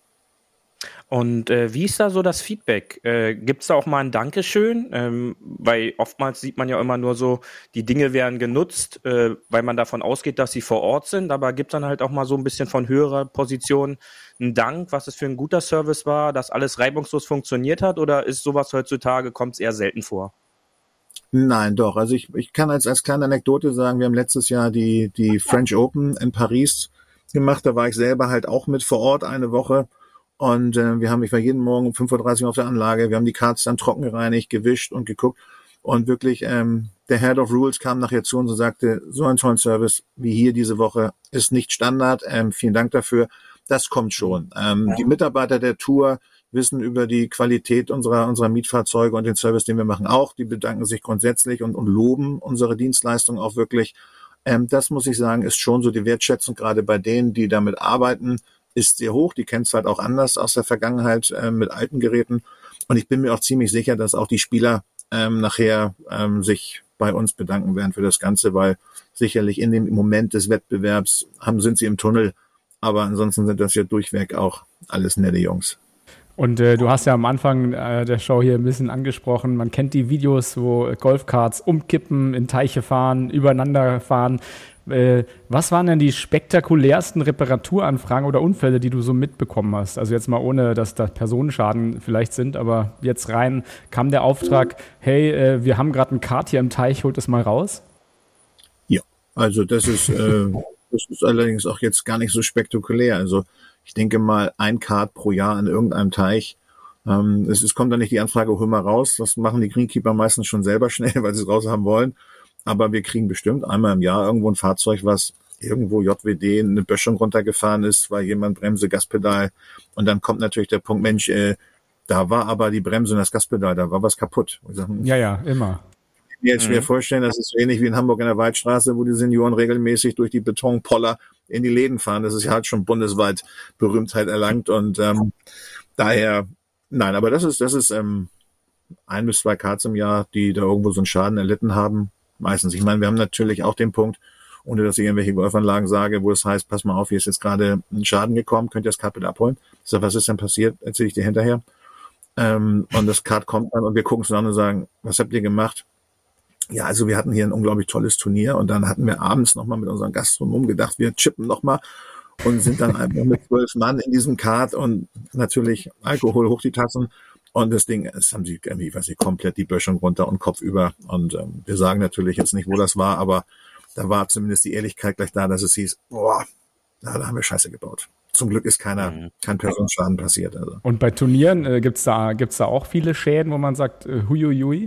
C: Und äh, wie ist da so das Feedback? Äh, Gibt es da auch mal ein Dankeschön? Ähm, weil oftmals sieht man ja immer nur so, die Dinge werden genutzt, äh, weil man davon ausgeht, dass sie vor Ort sind. Aber gibt es dann halt auch mal so ein bisschen von höherer Position einen Dank, was es für ein guter Service war, dass alles reibungslos funktioniert hat? Oder ist sowas heutzutage, kommt es eher selten vor?
D: Nein, doch. Also ich, ich kann als, als kleine Anekdote sagen, wir haben letztes Jahr die, die French Open in Paris gemacht. Da war ich selber halt auch mit vor Ort eine Woche. Und äh, wir haben, ich war jeden Morgen um fünf Uhr dreißig auf der Anlage, wir haben die Karts dann trocken gereinigt, gewischt und geguckt. Und wirklich, ähm, der Head of Rules kam nachher zu uns und sagte, so ein tollen Service wie hier diese Woche ist nicht Standard. Ähm, vielen Dank dafür. Das kommt schon. Ähm, ja. Die Mitarbeiter der Tour wissen über die Qualität unserer unserer Mietfahrzeuge und den Service, den wir machen, auch. Die bedanken sich grundsätzlich und, und loben unsere Dienstleistung auch wirklich. Ähm, das muss ich sagen, ist schon so die Wertschätzung, gerade bei denen, die damit arbeiten, ist sehr hoch. Die kennt es halt auch anders aus der Vergangenheit äh, mit alten Geräten. Und ich bin mir auch ziemlich sicher, dass auch die Spieler ähm, nachher ähm, sich bei uns bedanken werden für das Ganze, weil sicherlich in dem Moment des Wettbewerbs haben, sind sie im Tunnel. Aber ansonsten sind das ja durchweg auch alles nette Jungs.
B: Und äh, du hast ja am Anfang äh, der Show hier ein bisschen angesprochen, man kennt die Videos, wo Golfkarts umkippen, in Teiche fahren, übereinander fahren. Äh, was waren denn die spektakulärsten Reparaturanfragen oder Unfälle, die du so mitbekommen hast? Also jetzt mal ohne, dass da Personenschaden vielleicht sind, aber jetzt rein kam der Auftrag, hey, äh, wir haben gerade ein Kart hier im Teich, holt es mal raus?
D: Ja, also das ist, äh, das ist allerdings auch jetzt gar nicht so spektakulär. Also ich denke mal, ein Kart pro Jahr an irgendeinem Teich. Ähm, es, es kommt dann nicht die Anfrage, hol mal raus. Das machen die Greenkeeper meistens schon selber schnell, weil sie es raus haben wollen. Aber wir kriegen bestimmt einmal im Jahr irgendwo ein Fahrzeug, was irgendwo J W D eine Böschung runtergefahren ist, weil jemand Bremse, Gaspedal. Und dann kommt natürlich der Punkt, Mensch, äh, da war aber die Bremse und das Gaspedal, da war was kaputt. Sagen,
B: ja, ja, immer.
D: Ich kann mir jetzt schwer mhm. vorstellen, das ist so ähnlich wie in Hamburg in der Waldstraße, wo die Senioren regelmäßig durch die Betonpoller in die Läden fahren. Das ist ja halt schon bundesweit Berühmtheit erlangt. Und ähm, daher, nein, aber das ist, das ist ähm, ein bis zwei Karts im Jahr, die da irgendwo so einen Schaden erlitten haben. Meistens. Ich meine, wir haben natürlich auch den Punkt, ohne dass ich irgendwelche Golfanlagen sage, wo es heißt, pass mal auf, hier ist jetzt gerade ein Schaden gekommen, könnt ihr das Kart bitte abholen? Ich sage, was ist denn passiert? Erzähle ich dir hinterher. Ähm, und das Kart kommt dann und wir gucken es an und sagen, was habt ihr gemacht? Ja, also wir hatten hier ein unglaublich tolles Turnier und dann hatten wir abends nochmal mit unseren Gastronomen gedacht, wir chippen nochmal und sind dann einfach mit zwölf Mann in diesem Kart und natürlich Alkohol hoch die Tassen. Und das Ding, es haben sie irgendwie, weiß ich, komplett die Böschung runter und Kopf über. Und ähm, wir sagen natürlich jetzt nicht, wo das war, aber da war zumindest die Ehrlichkeit gleich da, dass es hieß, boah, da, da haben wir Scheiße gebaut. Zum Glück ist keiner, mhm. kein Personenschaden passiert. Also.
B: Und bei Turnieren äh, gibt's da, gibt's da auch viele Schäden, wo man sagt, äh, huiuiui?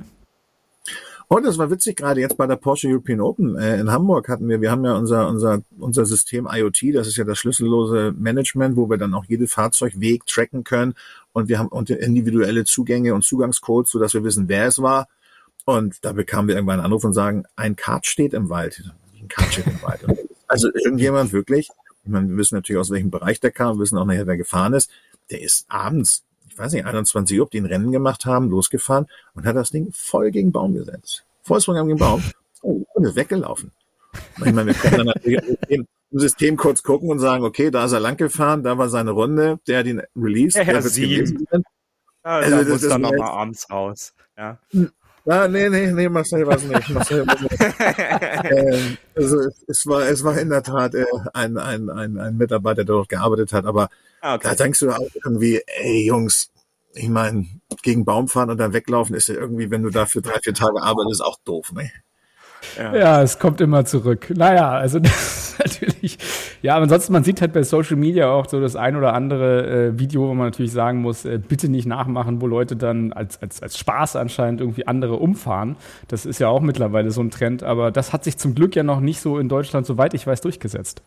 D: Und das war witzig, gerade jetzt bei der Porsche European Open äh, in Hamburg hatten wir, wir haben ja unser unser unser System I O T, das ist ja das schlüssellose Management, wo wir dann auch jeden Fahrzeugweg tracken können und wir haben individuelle Zugänge und Zugangscodes, sodass wir wissen, wer es war. Und da bekamen wir irgendwann einen Anruf und sagen, ein Kart steht im Wald. Ein Kart steht im Wald. Also irgendjemand wirklich, ich meine, wir wissen natürlich, aus welchem Bereich der kam, wir wissen auch nachher, wer gefahren ist, der ist abends, ich weiß nicht, einundzwanzig Uhr, ob die ein Rennen gemacht haben, losgefahren und hat das Ding voll gegen Baum gesetzt. Vollsprung gegen Baum oh, und ist weggelaufen. Ich meine, wir können dann natürlich im System kurz gucken und sagen, okay, da ist er lang gefahren, da war seine Runde, der hat ihn released.
C: Ja, Herr
D: der wird's gewesen sein.
C: Ja,
D: Also
C: da
D: das
C: muss
D: ist
C: dann
D: mir
C: nochmal
D: jetzt-
C: abends raus. Ja.
D: Ah, nee, nee, nee, Marcel was nicht. Marcel was nicht. ähm, also es, es war, es war in der Tat äh, ein, ein, ein, ein Mitarbeiter, der dort gearbeitet hat, aber
C: Ah,
D: da
C: okay.
D: denkst du auch irgendwie, ey Jungs, ich meine, gegen Baum fahren und dann weglaufen ist ja irgendwie, wenn du da für drei, vier Tage arbeitest, auch doof, ne?
B: Ja, es kommt immer zurück. Naja, also das ist natürlich, ja, aber ansonsten, man sieht halt bei Social Media auch so das ein oder andere äh, Video, wo man natürlich sagen muss, äh, bitte nicht nachmachen, wo Leute dann als, als, als Spaß anscheinend irgendwie andere umfahren. Das ist ja auch mittlerweile so ein Trend, aber das hat sich zum Glück ja noch nicht so in Deutschland, soweit ich weiß, durchgesetzt.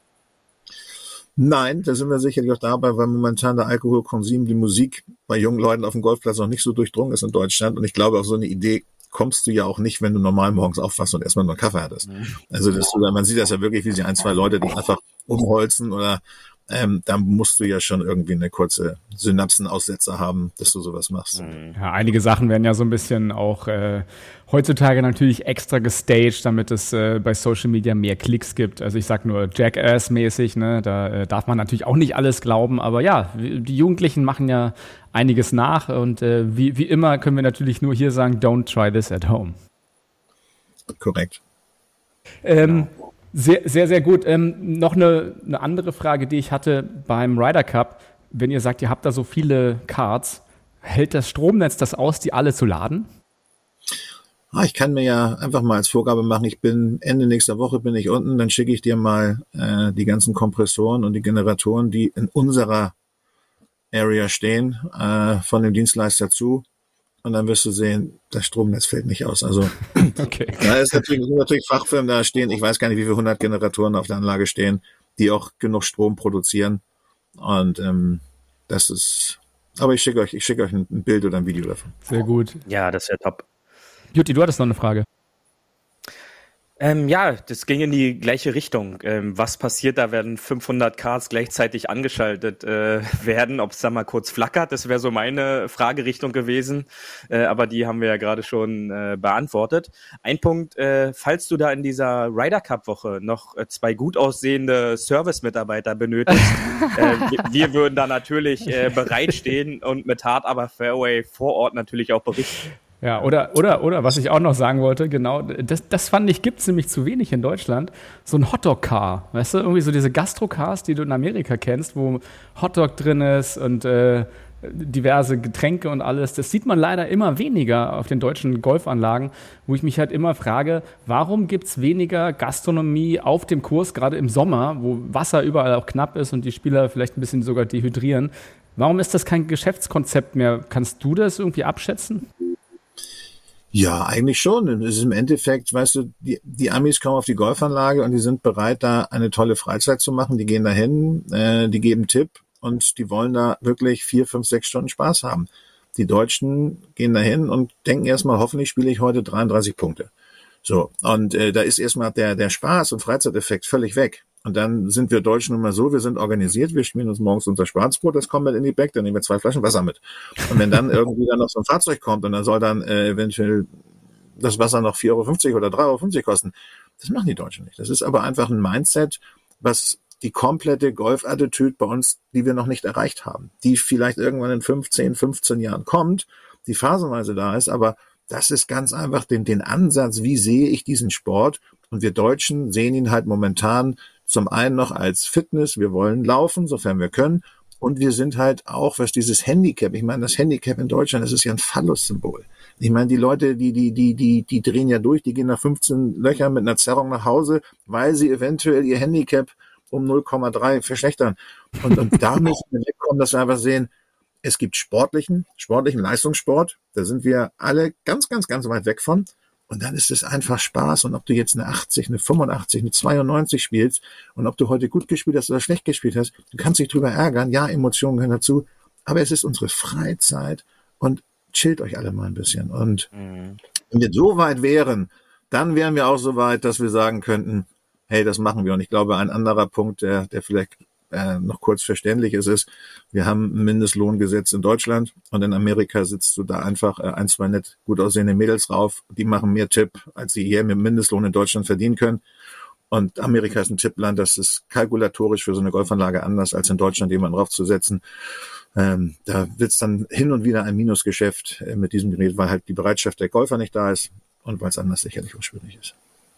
D: Nein, da sind wir sicherlich auch dabei, weil momentan der Alkoholkonsum, die Musik bei jungen Leuten auf dem Golfplatz noch nicht so durchdrungen ist in Deutschland. Und ich glaube, auf so eine Idee kommst du ja auch nicht, wenn du normal morgens aufwachst und erstmal nur einen Kaffee hattest. Also das, man sieht das ja wirklich, wie sie ein, zwei Leute, die einfach umholzen oder ähm, da musst du ja schon irgendwie eine kurze Synapsenaussetzer haben, dass du sowas machst.
B: Ja, einige Sachen werden ja so ein bisschen auch äh, heutzutage natürlich extra gestaged, damit es äh, bei Social Media mehr Klicks gibt. Also ich sag nur Jackass-mäßig, ne? Da äh, darf man natürlich auch nicht alles glauben, aber ja, die Jugendlichen machen ja einiges nach und äh, wie, wie immer können wir natürlich nur hier sagen, don't try this at home.
D: Korrekt.
B: Ähm, sehr, sehr, sehr gut. Ähm, noch eine, eine andere Frage, die ich hatte beim Ryder Cup. Wenn ihr sagt, ihr habt da so viele Cards, hält das Stromnetz das aus, die alle zu laden?
D: Ah, ich kann mir ja einfach mal als Vorgabe machen, ich bin Ende nächster Woche bin ich unten, dann schicke ich dir mal äh, die ganzen Kompressoren und die Generatoren, die in unserer Area stehen, äh, von dem Dienstleister zu. Und dann wirst du sehen, das Stromnetz fällt nicht aus. Also
B: Okay.
D: da ist natürlich, sind natürlich Fachfirmen da stehen. Ich weiß gar nicht, wie viele hundert Generatoren auf der Anlage stehen, die auch genug Strom produzieren. Und ähm, das ist. Aber ich schicke euch, ich schicke euch ein, ein Bild oder ein Video davon.
B: Sehr gut.
C: Ja, das wäre top.
B: Beauty, du hattest noch eine Frage.
C: Ähm, ja, das ging in die gleiche Richtung. Ähm, was passiert da, wenn fünfhundert Cards gleichzeitig angeschaltet äh, werden? Ob es da mal kurz flackert, das wäre so meine Fragerichtung gewesen. Äh, aber die haben wir ja gerade schon äh, beantwortet. Ein Punkt, äh, falls du da in dieser Ryder Cup Woche noch äh, zwei gut aussehende Service-Mitarbeiter benötigst, äh, wir, wir würden da natürlich äh, bereitstehen und mit Hard Aber Fairway vor Ort natürlich auch berichten.
B: Ja, oder, oder, oder, was ich auch noch sagen wollte, genau, das, das fand ich, gibt's nämlich zu wenig in Deutschland, so ein Hotdog-Car, weißt du, irgendwie so diese Gastro-Cars, die du in Amerika kennst, wo Hotdog drin ist und äh, diverse Getränke und alles, das sieht man leider immer weniger auf den deutschen Golfanlagen, wo ich mich halt immer frage, warum gibt's weniger Gastronomie auf dem Kurs, gerade im Sommer, wo Wasser überall auch knapp ist und die Spieler vielleicht ein bisschen sogar dehydrieren, warum ist das kein Geschäftskonzept mehr? Kannst du das irgendwie abschätzen?
D: Ja, eigentlich schon. Es ist im Endeffekt, weißt du, die, die Amis kommen auf die Golfanlage und die sind bereit, da eine tolle Freizeit zu machen. Die gehen da hin, äh, die geben Tipp und die wollen da wirklich vier, fünf, sechs Stunden Spaß haben. Die Deutschen gehen da hin und denken erstmal, hoffentlich spiele ich heute dreiunddreißig Punkte. So, und äh, da ist erstmal der, der Spaß und Freizeiteffekt völlig weg. Und dann sind wir Deutschen immer so, wir sind organisiert, wir spielen uns morgens unser Schwarzbrot, das kommt mit in die Bag, dann nehmen wir zwei Flaschen Wasser mit. Und wenn dann irgendwie dann noch so ein Fahrzeug kommt und dann soll dann äh, eventuell das Wasser noch vier Euro fünfzig oder drei Euro fünfzig kosten, das machen die Deutschen nicht. Das ist aber einfach ein Mindset, was die komplette Golf-Attitude bei uns, die wir noch nicht erreicht haben, die vielleicht irgendwann in fünfzehn, fünfzehn Jahren kommt, die phasenweise da ist, aber das ist ganz einfach den, den Ansatz, wie sehe ich diesen Sport? Und wir Deutschen sehen ihn halt momentan zum einen noch als Fitness, wir wollen laufen, sofern wir können. Und wir sind halt auch, was dieses Handicap, ich meine, das Handicap in Deutschland, das ist ja ein Phallus-Symbol. Ich meine, die Leute, die, die, die, die, die drehen ja durch, die gehen nach fünfzehn Löchern mit einer Zerrung nach Hause, weil sie eventuell ihr Handicap um null Komma drei verschlechtern. Und, und da müssen wir wegkommen, dass wir einfach sehen, es gibt sportlichen, sportlichen Leistungssport, da sind wir alle ganz, ganz, ganz weit weg von. Und dann ist es einfach Spaß. Und ob du jetzt eine achtzig, eine fünfundachtzig, eine zweiundneunzig spielst und ob du heute gut gespielt hast oder schlecht gespielt hast, du kannst dich drüber ärgern. Ja, Emotionen gehören dazu. Aber es ist unsere Freizeit und chillt euch alle mal ein bisschen. Und mhm. wenn wir so weit wären, dann wären wir auch so weit, dass wir sagen könnten, hey, das machen wir. Und ich glaube, ein anderer Punkt, der, der vielleicht äh, noch kurz verständlich ist, ist, wir haben ein Mindestlohngesetz in Deutschland und in Amerika sitzt du da einfach äh, ein, zwei nett gut aussehende Mädels drauf, die machen mehr Tipp, als sie hier mit dem Mindestlohn in Deutschland verdienen können. Und Amerika ist ein Tippland, das ist kalkulatorisch für so eine Golfanlage anders als in Deutschland, jemanden draufzusetzen. Ähm, da wird's dann hin und wieder ein Minusgeschäft äh, mit diesem Gerät, weil halt die Bereitschaft der Golfer nicht da ist und weil es anders sicherlich auch schwierig ist.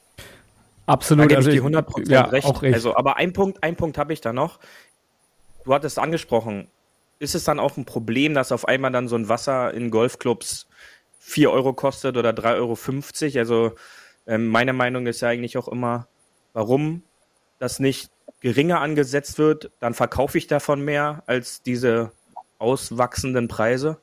B: Absolut.
C: Da gebe
B: also
C: ich
B: ich
C: dir hundert Prozent
B: ja,
C: recht.
B: Auch ich.
C: Also, aber ein Punkt, ein Punkt habe ich da noch. Du hattest angesprochen, ist es dann auch ein Problem, dass auf einmal dann so ein Wasser in Golfclubs vier Euro kostet oder drei Euro fünfzig? Also ähm, meine Meinung ist ja eigentlich auch immer, warum das nicht geringer angesetzt wird, dann verkaufe ich davon mehr als diese auswachsenden Preise.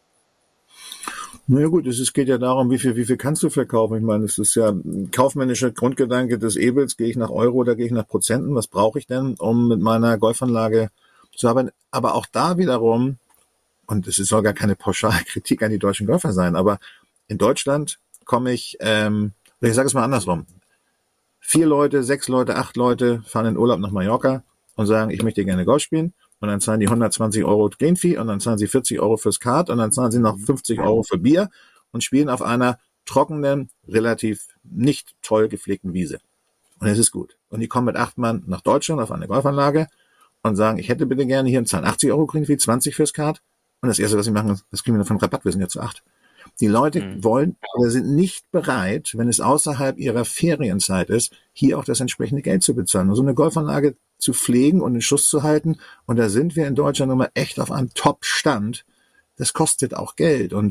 D: Na ja gut, es ist, geht ja darum, wie viel, wie viel kannst du verkaufen? Ich meine, es ist ja ein kaufmännischer Grundgedanke des Ebels. Gehe ich nach Euro oder gehe ich nach Prozenten? Was brauche ich denn, um mit meiner Golfanlage zu arbeiten? Aber auch da wiederum, und es soll gar keine pauschale Kritik an die deutschen Golfer sein, aber in Deutschland komme ich, ähm, ich sage es mal andersrum. Vier Leute, sechs Leute, acht Leute fahren in Urlaub nach Mallorca und sagen, ich möchte gerne Golf spielen. Und dann zahlen die hundertzwanzig Euro Gain-Fee und dann zahlen sie vierzig Euro fürs Kart und dann zahlen sie noch fünfzig Euro für Bier und spielen auf einer trockenen, relativ nicht toll gepflegten Wiese. Und es ist gut. Und die kommen mit acht Mann nach Deutschland auf eine Golfanlage und sagen, ich hätte bitte gerne hier und zahlen achtzig Euro Gain-Fee, zwanzig fürs Kart. Und das Erste, was sie machen, ist, das kriegen wir von Rabatt, wir sind ja zu acht. Die Leute mhm. wollen oder sind nicht bereit, wenn es außerhalb ihrer Ferienzeit ist, hier auch das entsprechende Geld zu bezahlen. Und so eine Golfanlage zu pflegen und in Schuss zu halten. Und da sind wir in Deutschland nun mal echt auf einem Top-Stand. Das kostet auch Geld. Und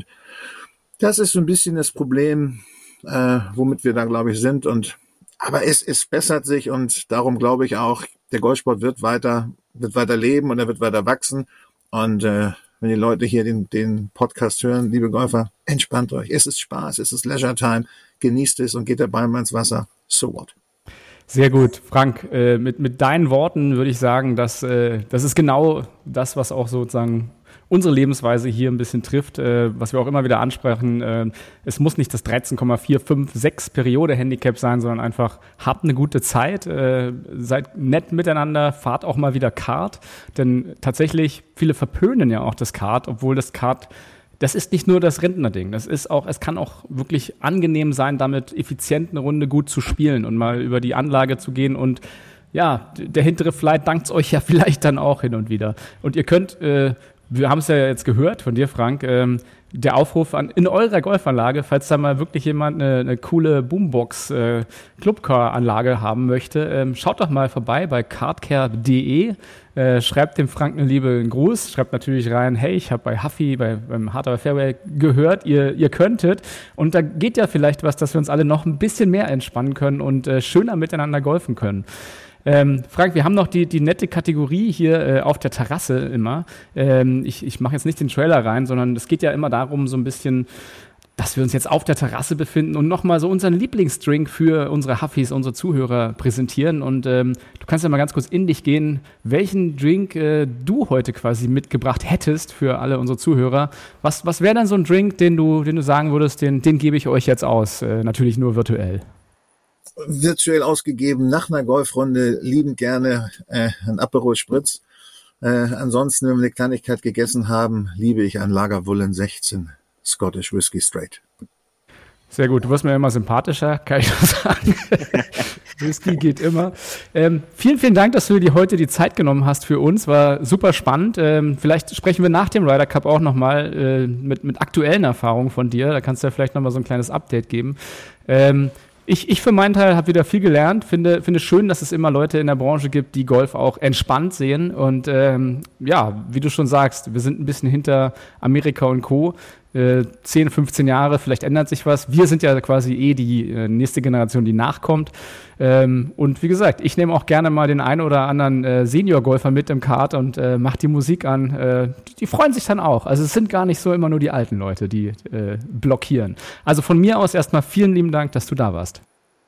D: das ist so ein bisschen das Problem, äh, womit wir da, glaube ich, sind. Und aber es, es bessert sich und darum glaube ich auch, der Golfsport wird weiter, wird weiter leben und er wird weiter wachsen. Und äh, wenn die Leute hier den, den Podcast hören, liebe Golfer, entspannt euch. Es ist Spaß, es ist Leisure Time. Genießt es und geht dabei mal ins Wasser. So what?
B: Sehr gut, Frank. Äh, mit, mit deinen Worten würde ich sagen, dass äh, das ist genau das, was auch sozusagen unsere Lebensweise hier ein bisschen trifft, äh, was wir auch immer wieder ansprechen. Äh, es muss nicht das dreizehn Komma vier fünf sechs Periode-Handicap sein, sondern einfach habt eine gute Zeit, äh, seid nett miteinander, fahrt auch mal wieder Kart. Denn tatsächlich, viele verpönen ja auch das Kart, obwohl das Kart, das ist nicht nur das Rentnerding. Das ist auch, es kann auch wirklich angenehm sein, damit effizient eine Runde gut zu spielen und mal über die Anlage zu gehen und ja, der hintere Flight dankt's euch ja vielleicht dann auch hin und wieder. Und ihr könnt, äh, wir haben es ja jetzt gehört von dir, Frank, ähm, der Aufruf an in eurer Golfanlage, falls da mal wirklich jemand eine, eine coole Boombox äh, Clubcar-Anlage haben möchte, ähm, schaut doch mal vorbei bei kartcare punkt de, äh, schreibt dem Frank einen lieben Gruß, schreibt natürlich rein, hey, ich habe bei Huffy, bei, beim Hard Aber Fairway gehört, ihr, ihr könntet. Und da geht ja vielleicht was, dass wir uns alle noch ein bisschen mehr entspannen können und äh, schöner miteinander golfen können. Ähm, Frank, wir haben noch die, die nette Kategorie hier äh, auf der Terrasse immer. Ähm, ich ich mache jetzt nicht den Trailer rein, sondern es geht ja immer darum, so ein bisschen, dass wir uns jetzt auf der Terrasse befinden und nochmal so unseren Lieblingsdrink für unsere Huffis, unsere Zuhörer präsentieren. Und ähm, du kannst ja mal ganz kurz in dich gehen, welchen Drink äh, du heute quasi mitgebracht hättest für alle unsere Zuhörer. Was, was wäre denn so ein Drink, den du, den du sagen würdest, den, den gebe ich euch jetzt aus? Äh, natürlich nur virtuell.
D: Virtuell ausgegeben, nach einer Golfrunde liebend gerne äh, ein Aperol Spritz. Äh, ansonsten, wenn wir eine Kleinigkeit gegessen haben, liebe ich ein Lagavulin sechzehn Scottish Whisky Straight.
B: Sehr gut, du wirst mir immer sympathischer, kann ich nur sagen. Whisky geht immer. Ähm, vielen, vielen Dank, dass du dir heute die Zeit genommen hast für uns. War super spannend. Ähm, vielleicht sprechen wir nach dem Ryder Cup auch nochmal äh, mit, mit aktuellen Erfahrungen von dir. Da kannst du ja vielleicht nochmal so ein kleines Update geben. Ähm, Ich, ich für meinen Teil habe wieder viel gelernt, finde finde schön, dass es immer Leute in der Branche gibt, die Golf auch entspannt sehen und ähm, ja, wie du schon sagst, wir sind ein bisschen hinter Amerika und Co. Äh, zehn, fünfzehn Jahre, vielleicht ändert sich was. Wir sind ja quasi eh die äh, nächste Generation, die nachkommt. Ähm, und wie gesagt, ich nehme auch gerne mal den einen oder anderen äh, Senior-Golfer mit im Kart und äh, mache die Musik an. Äh, die freuen sich dann auch. Also es sind gar nicht so immer nur die alten Leute, die äh, blockieren. Also von mir aus erstmal vielen lieben Dank, dass du da warst.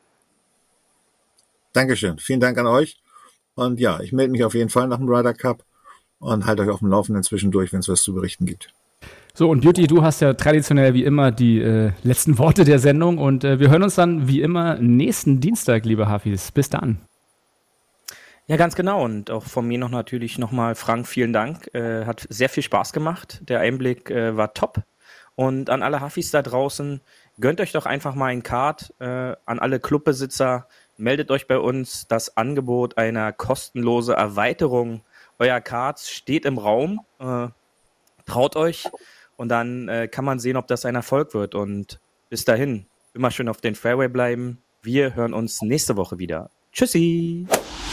D: Dankeschön. Vielen Dank an euch. Und ja, ich melde mich auf jeden Fall nach dem Ryder Cup und halte euch auf dem Laufenden zwischendurch, wenn es was zu berichten gibt.
B: So, und Beauty, du hast ja traditionell wie immer die äh, letzten Worte der Sendung und äh, wir hören uns dann wie immer nächsten Dienstag, liebe Hafis. Bis dann.
C: Ja, ganz genau. Und auch von mir noch natürlich nochmal, Frank, vielen Dank. Äh, hat sehr viel Spaß gemacht. Der Einblick äh, war top. Und an alle Hafis da draußen, gönnt euch doch einfach mal ein Kart. Äh, an alle Clubbesitzer, meldet euch bei uns. Das Angebot einer kostenlosen Erweiterung eurer Cards steht im Raum. Äh, traut euch und dann äh, kann man sehen, ob das ein Erfolg wird. Und bis dahin, immer schön auf den Fairway bleiben. Wir hören uns nächste Woche wieder. Tschüssi!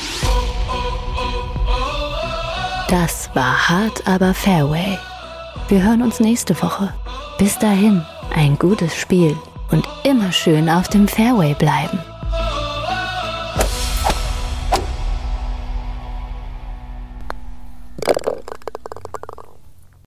A: Das war Hard aber Fairway. Wir hören uns nächste Woche. Bis dahin, ein gutes Spiel und immer schön auf dem Fairway bleiben.